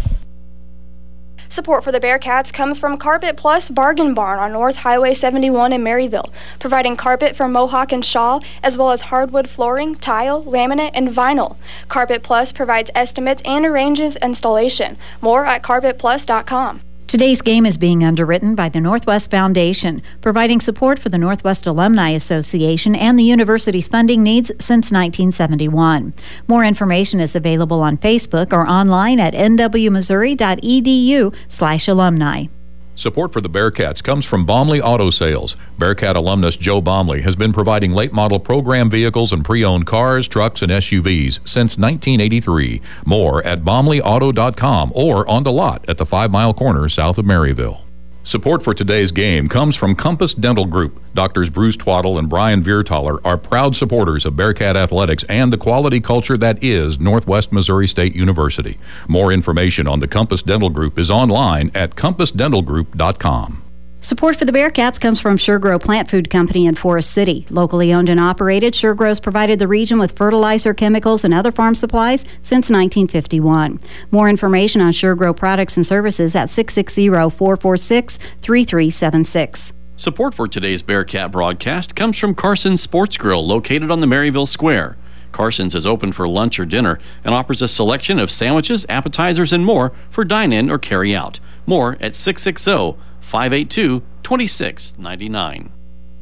Support for the Bearcats comes from Carpet Plus Bargain Barn on North Highway seventy-one in Maryville, providing carpet from Mohawk and Shaw, as well as hardwood flooring, tile, laminate, and vinyl. Carpet Plus provides estimates and arranges installation. More at carpet plus dot com. Today's game is being underwritten by the Northwest Foundation, providing support for the Northwest Alumni Association and the university's funding needs since nineteen seventy-one. More information is available on Facebook or online at n w missouri dot e d u slash alumni. Support for the Bearcats comes from Baumley Auto Sales. Bearcat alumnus Joe Baumley has been providing late-model program vehicles and pre-owned cars, trucks, and S U Vs since nineteen eighty-three. More at baumley auto dot com or on the lot at the Five Mile Corner south of Maryville. Support for today's game comes from Compass Dental Group. Doctors Bruce Twaddle and Brian Viertaler are proud supporters of Bearcat athletics and the quality culture that is Northwest Missouri State University. More information on the Compass Dental Group is online at compass dental group dot com. Support for the Bearcats comes from SureGrow Plant Food Company in Forest City. Locally owned and operated, SureGrow's provided the region with fertilizer, chemicals, and other farm supplies since nineteen fifty-one. More information on SureGrow products and services at six six zero, four four six, three three seven six. Support for today's Bearcat broadcast comes from Carson's Sports Grill, located on the Maryville Square. Carson's is open for lunch or dinner and offers a selection of sandwiches, appetizers, and more for dine-in or carry-out. More at six six zero, five eight two, two six nine nine.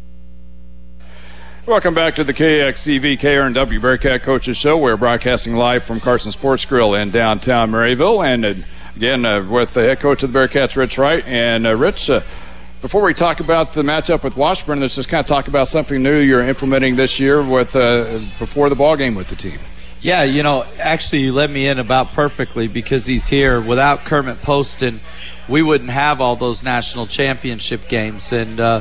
Welcome back to the K X C V K R N W Bearcat Coaches Show. We're broadcasting live from Carson Sports Grill in downtown Maryville. And uh, again, uh, with the head coach of the Bearcats, Rich Wright. And uh, Rich, uh, before we talk about the matchup with Washburn, let's just kind of talk about something new you're implementing this year with uh, before the ball game with the team. Yeah, you know, actually you let me in about perfectly because he's here. Without Kermit Poston, we wouldn't have all those national championship games. And, uh,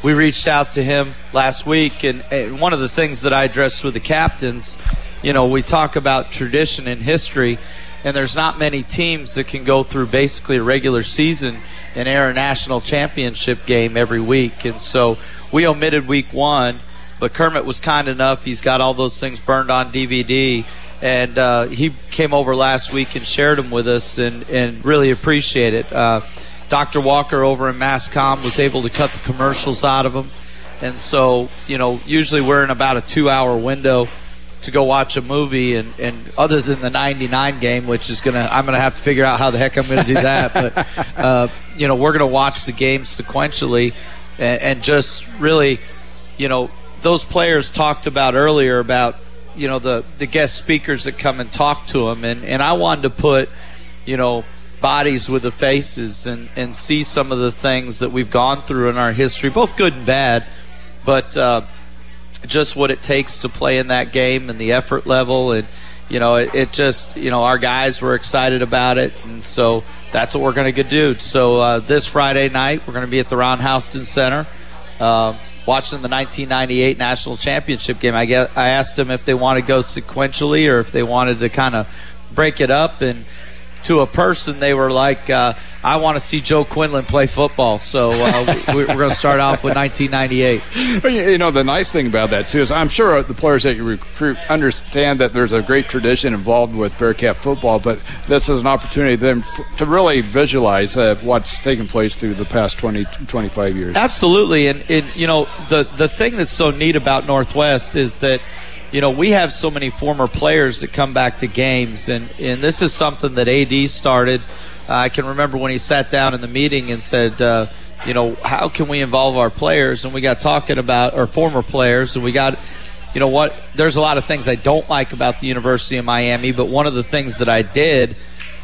we reached out to him last week, and, and one of the things that I addressed with the captains, you know, we talk about tradition and history, and there's not many teams that can go through basically a regular season and air a national championship game every week. And so we omitted week one, but Kermit was kind enough. He's got all those things burned on D V D, and uh, he came over last week and shared them with us, and, and really appreciate it. Uh, Doctor Walker over in MassCom was able to cut the commercials out of them. And so, you know, usually we're in about a two-hour window to go watch a movie, and, and other than the ninety-nine game, which is going to, I'm going to have to figure out how the heck I'm going to do that. But, uh, you know, we're going to watch the game sequentially and, and just really, you know, those players talked about earlier about, you know, the, the guest speakers that come and talk to them. And, and I wanted to put, you know, bodies with the faces and, and see some of the things that we've gone through in our history, both good and bad, but uh, just what it takes to play in that game and the effort level. And, you know, it, it just, you know, our guys were excited about it. And so that's what we're going to do. So uh, this Friday night, we're going to be at the Ron Houston Center uh, watching the nineteen ninety-eight National Championship game. I, get, I asked them if they want to go sequentially or if they wanted to kind of break it up. And to a person, they were like, uh, I want to see Joe Quinlan play football. So uh, we're going to start off with nineteen ninety-eight. You know, the nice thing about that, too, is I'm sure the players that you recruit understand that there's a great tradition involved with Bearcat football, but this is an opportunity then to really visualize uh, what's taken place through the past twenty, twenty-five years. Absolutely. And, and you know, the, the thing that's so neat about Northwest is that, you know, we have so many former players that come back to games, and, and this is something that A D started. Uh, I can remember when he sat down in the meeting and said, uh, you know, how can we involve our players? And we got talking about our former players, and we got, you know what, there's a lot of things I don't like about the University of Miami, but one of the things that I did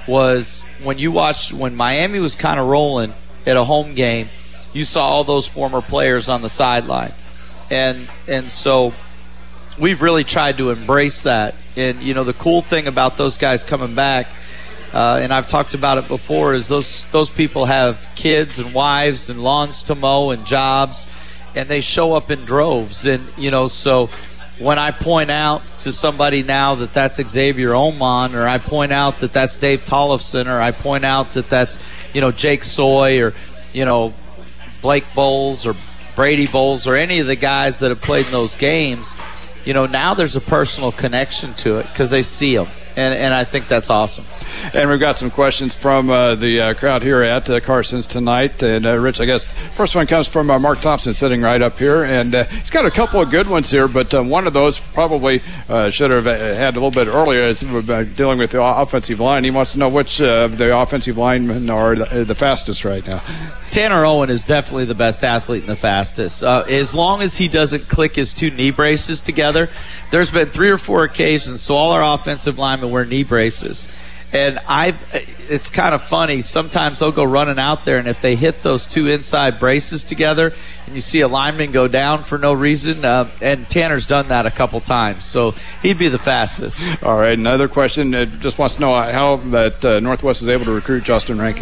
was when you watched, when Miami was kind of rolling at a home game, you saw all those former players on the sideline. And and so we've really tried to embrace that. And, you know, the cool thing about those guys coming back, uh, and I've talked about it before, is those those people have kids and wives and lawns to mow and jobs, and they show up in droves. And, you know, so when I point out to somebody now that that's Xavier Oman, or I point out that that's Dave Tollefson, or I point out that that's, you know, Jake Soy, or, you know, Blake Bowles or Brady Bowles, or any of the guys that have played in those games, you know, now there's a personal connection to it because they see them. And, and I think that's awesome. And we've got some questions from uh, the uh, crowd here at uh, Carson's tonight. And, uh, Rich, I guess the first one comes from uh, Mark Thompson sitting right up here. And uh, he's got a couple of good ones here, but uh, one of those probably uh, should have had a little bit earlier as uh, dealing with the offensive line. He wants to know which uh, of the offensive linemen are the, the fastest right now. Tanner Owen is definitely the best athlete and the fastest. Uh, as long as he doesn't click his two knee braces together, there's been three or four occasions, so all our offensive linemen wear knee braces. And I've, it's kind of funny. Sometimes they'll go running out there, and if they hit those two inside braces together, and you see a lineman go down for no reason, uh, and Tanner's done that a couple times, so he'd be the fastest. All right, another question. Uh, just wants to know how that uh, Northwest is able to recruit Justin Rankin.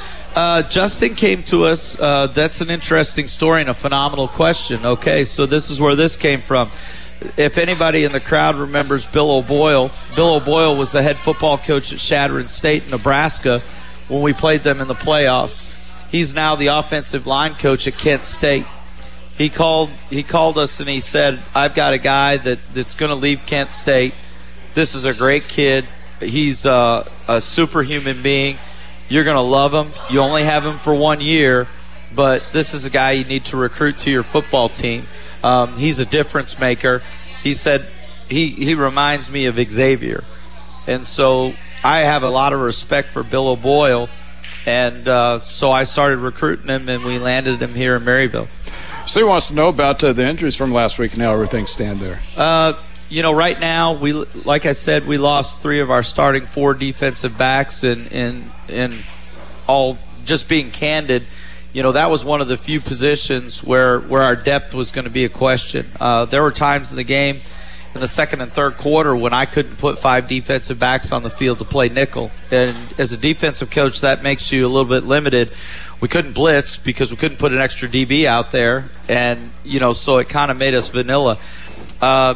Uh, Justin came to us. Uh, that's an interesting story and a phenomenal question. Okay, so this is where this came from. If anybody in the crowd remembers Bill O'Boyle, Bill O'Boyle was the head football coach at Shadron State in Nebraska when we played them in the playoffs. He's now the offensive line coach at Kent State. He called he called us and he said, I've got a guy that, that's going to leave Kent State. This is a great kid. He's uh, a superhuman being. You're going to love him. You only have him for one year, but this is a guy you need to recruit to your football team. Um, he's a difference maker. He said he, he reminds me of Xavier. And so I have a lot of respect for Bill O'Boyle, and uh, so I started recruiting him, and we landed him here in Maryville. So he wants to know about uh, the injuries from last week and how everything stand there. Uh, you know, right now, we like I said, we lost three of our starting four defensive backs, and, and, and all just being candid, you know, that was one of the few positions where, where our depth was going to be a question. Uh, there were times in the game, in the second and third quarter when I couldn't put five defensive backs on the field to play nickel. And as a defensive coach, that makes you a little bit limited. We couldn't blitz because we couldn't put an extra D B out there. And, you know, so it kind of made us vanilla. Uh,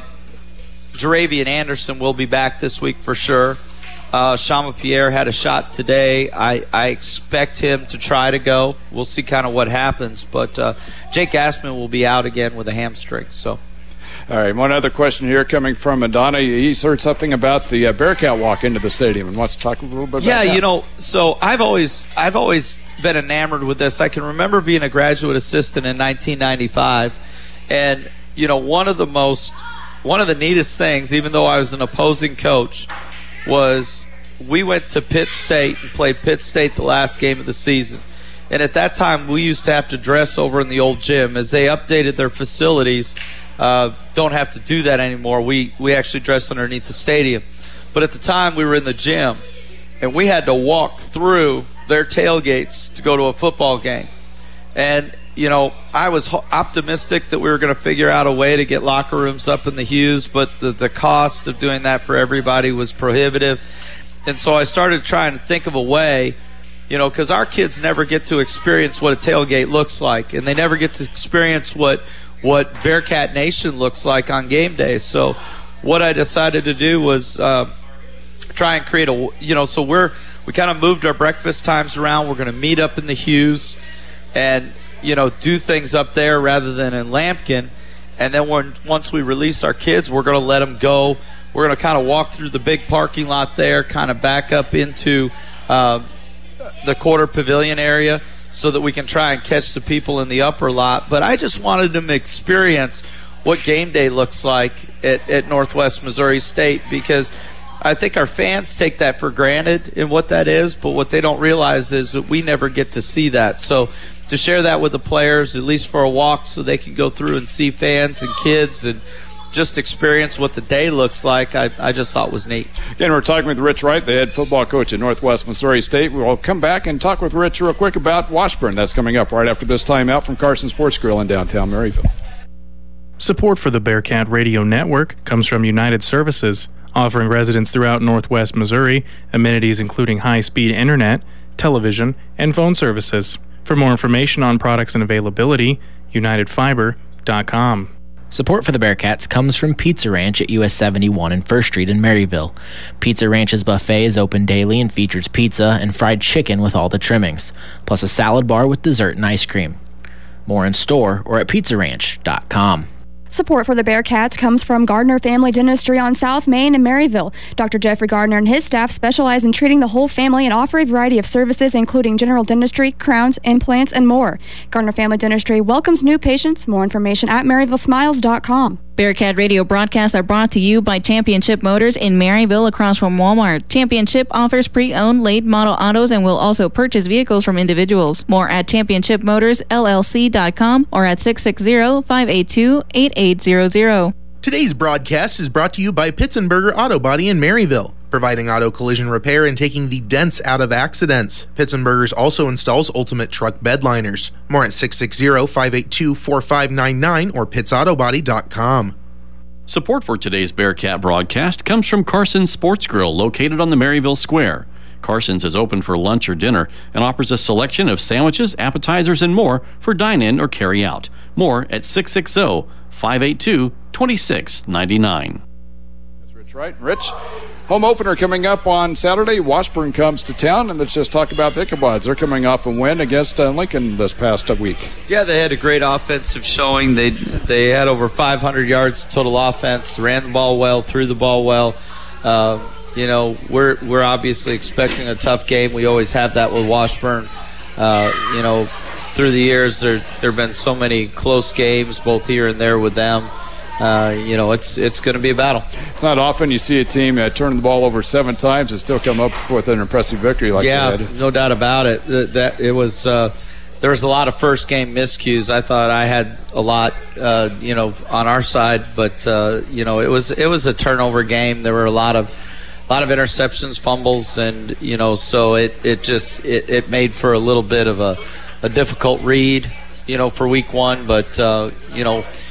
Jaravian Anderson will be back this week for sure. Uh, Shama Pierre had a shot today. I, I expect him to try to go. We'll see kind of what happens. But uh, Jake Gassman will be out again with a hamstring. So, all right, one other question here coming from Madonna. He's heard something about the uh, Bearcat walk into the stadium and wants to talk a little bit about yeah, that. Yeah, you know, so I've always I've always been enamored with this. I can remember being a graduate assistant in nineteen ninety-five, and you know, one of the most one of the neatest things, even though I was an opposing coach, was we went to Pitt State and played Pitt State the last game of the season. And at that time, we used to have to dress over in the old gym. As they updated their facilities, uh, don't have to do that anymore. We, we actually dressed underneath the stadium. But at the time, we were in the gym, and we had to walk through their tailgates to go to a football game. And, you know, I was ho- optimistic that we were going to figure out a way to get locker rooms up in the Hughes, but the, the cost of doing that for everybody was prohibitive. And so I started trying to think of a way, you know, because our kids never get to experience what a tailgate looks like, and they never get to experience what what Bearcat Nation looks like on game day. So what I decided to do was uh, try and create a, you know, so we're we kind of moved our breakfast times around. We're going to meet up in the Hughes and, you know, do things up there rather than in Lampkin. And then when, once we release our kids, we're going to let them go. We're going to kind of walk through the big parking lot there, kind of back up into uh, the quarter pavilion area so that we can try and catch the people in the upper lot. But I just wanted them to experience what game day looks like at, at Northwest Missouri State, because I think our fans take that for granted in what that is, but what they don't realize is that we never get to see that. So to share that with the players, at least for a walk, so they can go through and see fans and kids and just experience what the day looks like, I, I just thought was neat. Again, we're talking with Rich Wright, the head football coach at Northwest Missouri State. We'll come back and talk with Rich real quick about Washburn. That's coming up right after this timeout from Carson Sports Grill in downtown Maryville. Support for the Bearcat Radio Network comes from United Services, offering residents throughout Northwest Missouri amenities including high-speed internet, television, and phone services. For more information on products and availability, united fiber dot com. Support for the Bearcats comes from Pizza Ranch at U S seventy-one and First Street in Maryville. Pizza Ranch's buffet is open daily and features pizza and fried chicken with all the trimmings, plus a salad bar with dessert and ice cream. More in store or at pizza ranch dot com. Support for the Bearcats comes from Gardner Family Dentistry on South Main in Maryville. Doctor Jeffrey Gardner and his staff specialize in treating the whole family and offer a variety of services including general dentistry, crowns, implants, and more. Gardner Family Dentistry welcomes new patients. More information at maryville smiles dot com. Bearcat Radio broadcasts are brought to you by Championship Motors in Maryville across from Walmart. Championship offers pre-owned late model autos and will also purchase vehicles from individuals. More at championship motors l l c dot com or at six six zero, five eight two, eight eight zero zero. Today's broadcast is brought to you by Pitzenberger Auto Body in Maryville, providing auto collision repair and taking the dents out of accidents. Pitzenberger's also installs ultimate truck bed liners. More at six six zero, five eight two, four five nine nine or pits auto body dot com. Support for today's Bearcat broadcast comes from Carson's Sports Grill, located on the Maryville Square. Carson's is open for lunch or dinner and offers a selection of sandwiches, appetizers, and more for dine-in or carry-out. More at six six zero, five eight two, two six nine nine. That's Rich Wright. Rich, home opener coming up on Saturday. Washburn comes to town, and let's just talk about the Ichabods. They're coming off a win against uh, Lincoln this past week. Yeah, they had a great offensive showing. They they had over five hundred yards total offense, ran the ball well, threw the ball well. Uh, you know, we're we're obviously expecting a tough game. We always have that with Washburn. Uh, you know, through the years, there there have been so many close games, both here and there with them. Uh, you know, it's it's going to be a battle. It's not often you see a team uh, turn the ball over seven times and still come up with an impressive victory like yeah, that. Yeah, no doubt about it. That, that it was. Uh, there was a lot of first game miscues. I thought I had a lot, uh, you know, on our side, but uh, you know, it was it was a turnover game. There were a lot of a lot of interceptions, fumbles, and you know, so it it just it, it made for a little bit of a, a difficult read, you know, for week one. But uh, you know,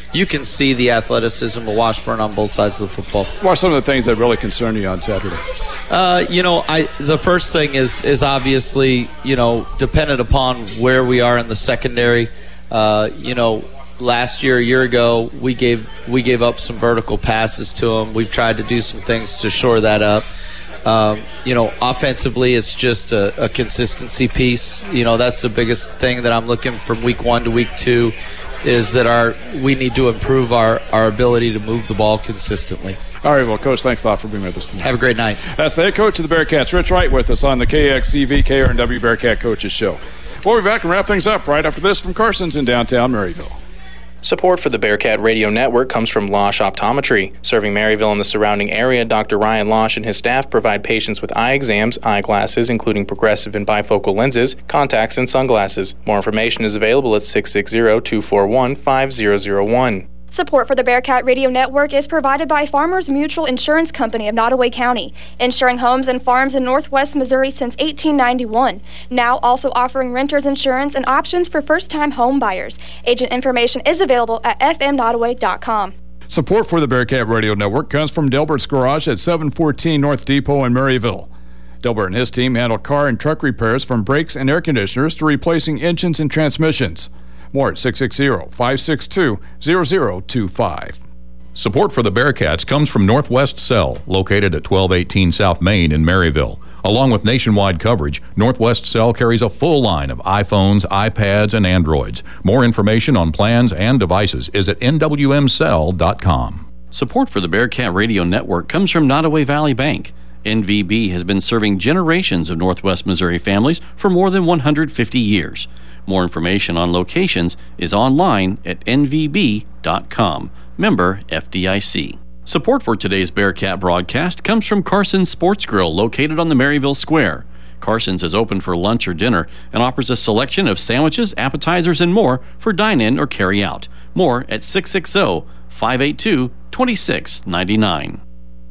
you can see the athleticism of Washburn on both sides of the football. What are some of the things that really concern you on Saturday? Uh, you know, I the first thing is is obviously, you know, dependent upon where we are in the secondary. Uh, you know, last year, a year ago, we gave we gave up some vertical passes to them. We've tried to do some things to shore that up. Um, you know, offensively, it's just a, a consistency piece. You know, that's the biggest thing that I'm looking from week one to week two, is that our we need to improve our, our ability to move the ball consistently. All right, well, Coach, thanks a lot for being with us tonight. Have a great night. That's the head coach of the Bearcats, Rich Wright, with us on the K X C V K R N W Bearcat Coaches Show. We'll be back and wrap things up right after this from Carson's in downtown Maryville. Support for the Bearcat Radio Network comes from Losh Optometry. Serving Maryville and the surrounding area, Doctor Ryan Losh and his staff provide patients with eye exams, eyeglasses, including progressive and bifocal lenses, contacts, and sunglasses. More information is available at six six zero, two four one, five zero zero one. Support for the Bearcat Radio Network is provided by Farmers Mutual Insurance Company of Nottoway County, insuring homes and farms in northwest Missouri since eighteen ninety-one. Now also offering renters insurance and options for first-time home buyers. Agent information is available at f m nottoway dot com. Support for the Bearcat Radio Network comes from Delbert's Garage at seven fourteen North Depot in Maryville. Delbert and his team handle car and truck repairs from brakes and air conditioners to replacing engines and transmissions. More at six six zero, five six two, zero zero two five. Support for the Bearcats comes from Northwest Cell, located at twelve eighteen South Main in Maryville. Along with nationwide coverage, Northwest Cell carries a full line of iPhones, iPads, and Androids. More information on plans and devices is at n w m cell dot com. Support for the Bearcat Radio Network comes from Nottoway Valley Bank. N V B has been serving generations of Northwest Missouri families for more than one hundred fifty years. More information on locations is online at n v b dot com. Member F D I C. Support for today's Bearcat broadcast comes from Carson's Sports Grill, located on the Maryville Square. Carson's is open for lunch or dinner and offers a selection of sandwiches, appetizers, and more for dine-in or carry-out. More at six six zero, five eight two, two six nine nine.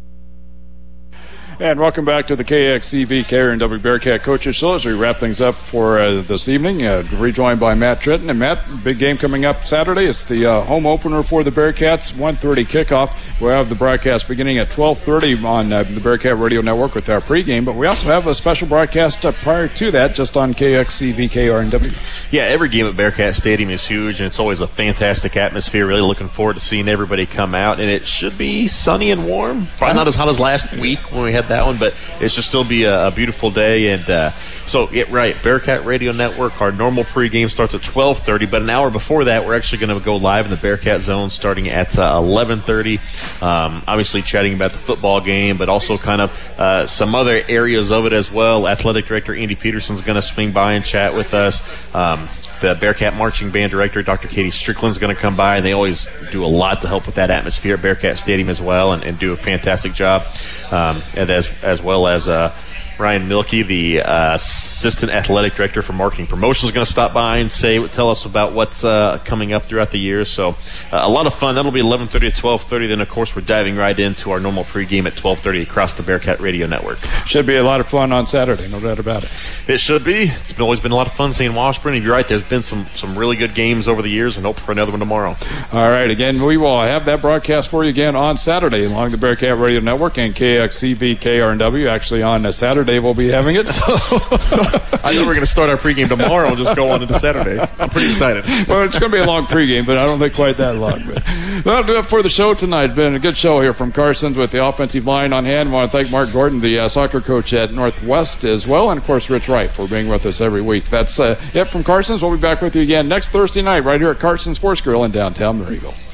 And welcome back to the K X C V K R N W Bearcat Coaches Show as we wrap things up for uh, this evening. Uh, rejoined by Matt Tritton. And Matt, big game coming up Saturday. It's the uh, home opener for the Bearcats, one thirty kickoff. We'll have the broadcast beginning at twelve thirty on uh, the Bearcat Radio Network with our pregame. But we also have a special broadcast uh, prior to that just on K X C V K R N W. Yeah, every game at Bearcat Stadium is huge, and it's always a fantastic atmosphere. Really looking forward to seeing everybody come out. And it should be sunny and warm. Probably not as hot as last week when we had that one, but it should still be a, a beautiful day. And uh, so, yeah, right, Bearcat Radio Network, our normal pregame starts at twelve thirty, but an hour before that, we're actually going to go live in the Bearcat Zone starting at uh, eleven thirty. Um, obviously chatting about the football game, but also kind of uh, some other areas of it as well. Athletic Director Andy Peterson's going to swing by and chat with us. Um, the Bearcat Marching Band Director, Doctor Katie Strickland's going to come by, and they always do a lot to help with that atmosphere at Bearcat Stadium as well, and, and do a fantastic job. Um, and as as well as uh, Ryan Milkey, the uh, Assistant Athletic Director for Marketing Promotions, is going to stop by and say, tell us about what's uh, coming up throughout the year. So uh, a lot of fun. That'll be eleven thirty to twelve thirty. Then, of course, we're diving right into our normal pregame at twelve thirty across the Bearcat Radio Network. Should be a lot of fun on Saturday, no doubt about it. It should be. It's been, always been a lot of fun seeing Washburn. You're right, there's been some, some really good games over the years, and hope for another one tomorrow. All right, again, we will have that broadcast for you again on Saturday along the Bearcat Radio Network and K X C V K R N W. Actually, on a Saturday, we'll be having it. So I know we're going to start our pregame tomorrow and just go on into Saturday. I'm pretty excited. Well, it's going to be a long pregame, but I don't think quite that long. But that'll do it for the show tonight. It's been a good show here from Carson's with the offensive line on hand. I want to thank Mark Gordon, the uh, soccer coach at Northwest as well, and, of course, Rich Wright for being with us every week. That's uh, it from Carson's. We'll be back with you again next Thursday night right here at Carson's Sports Grill in downtown Maryville.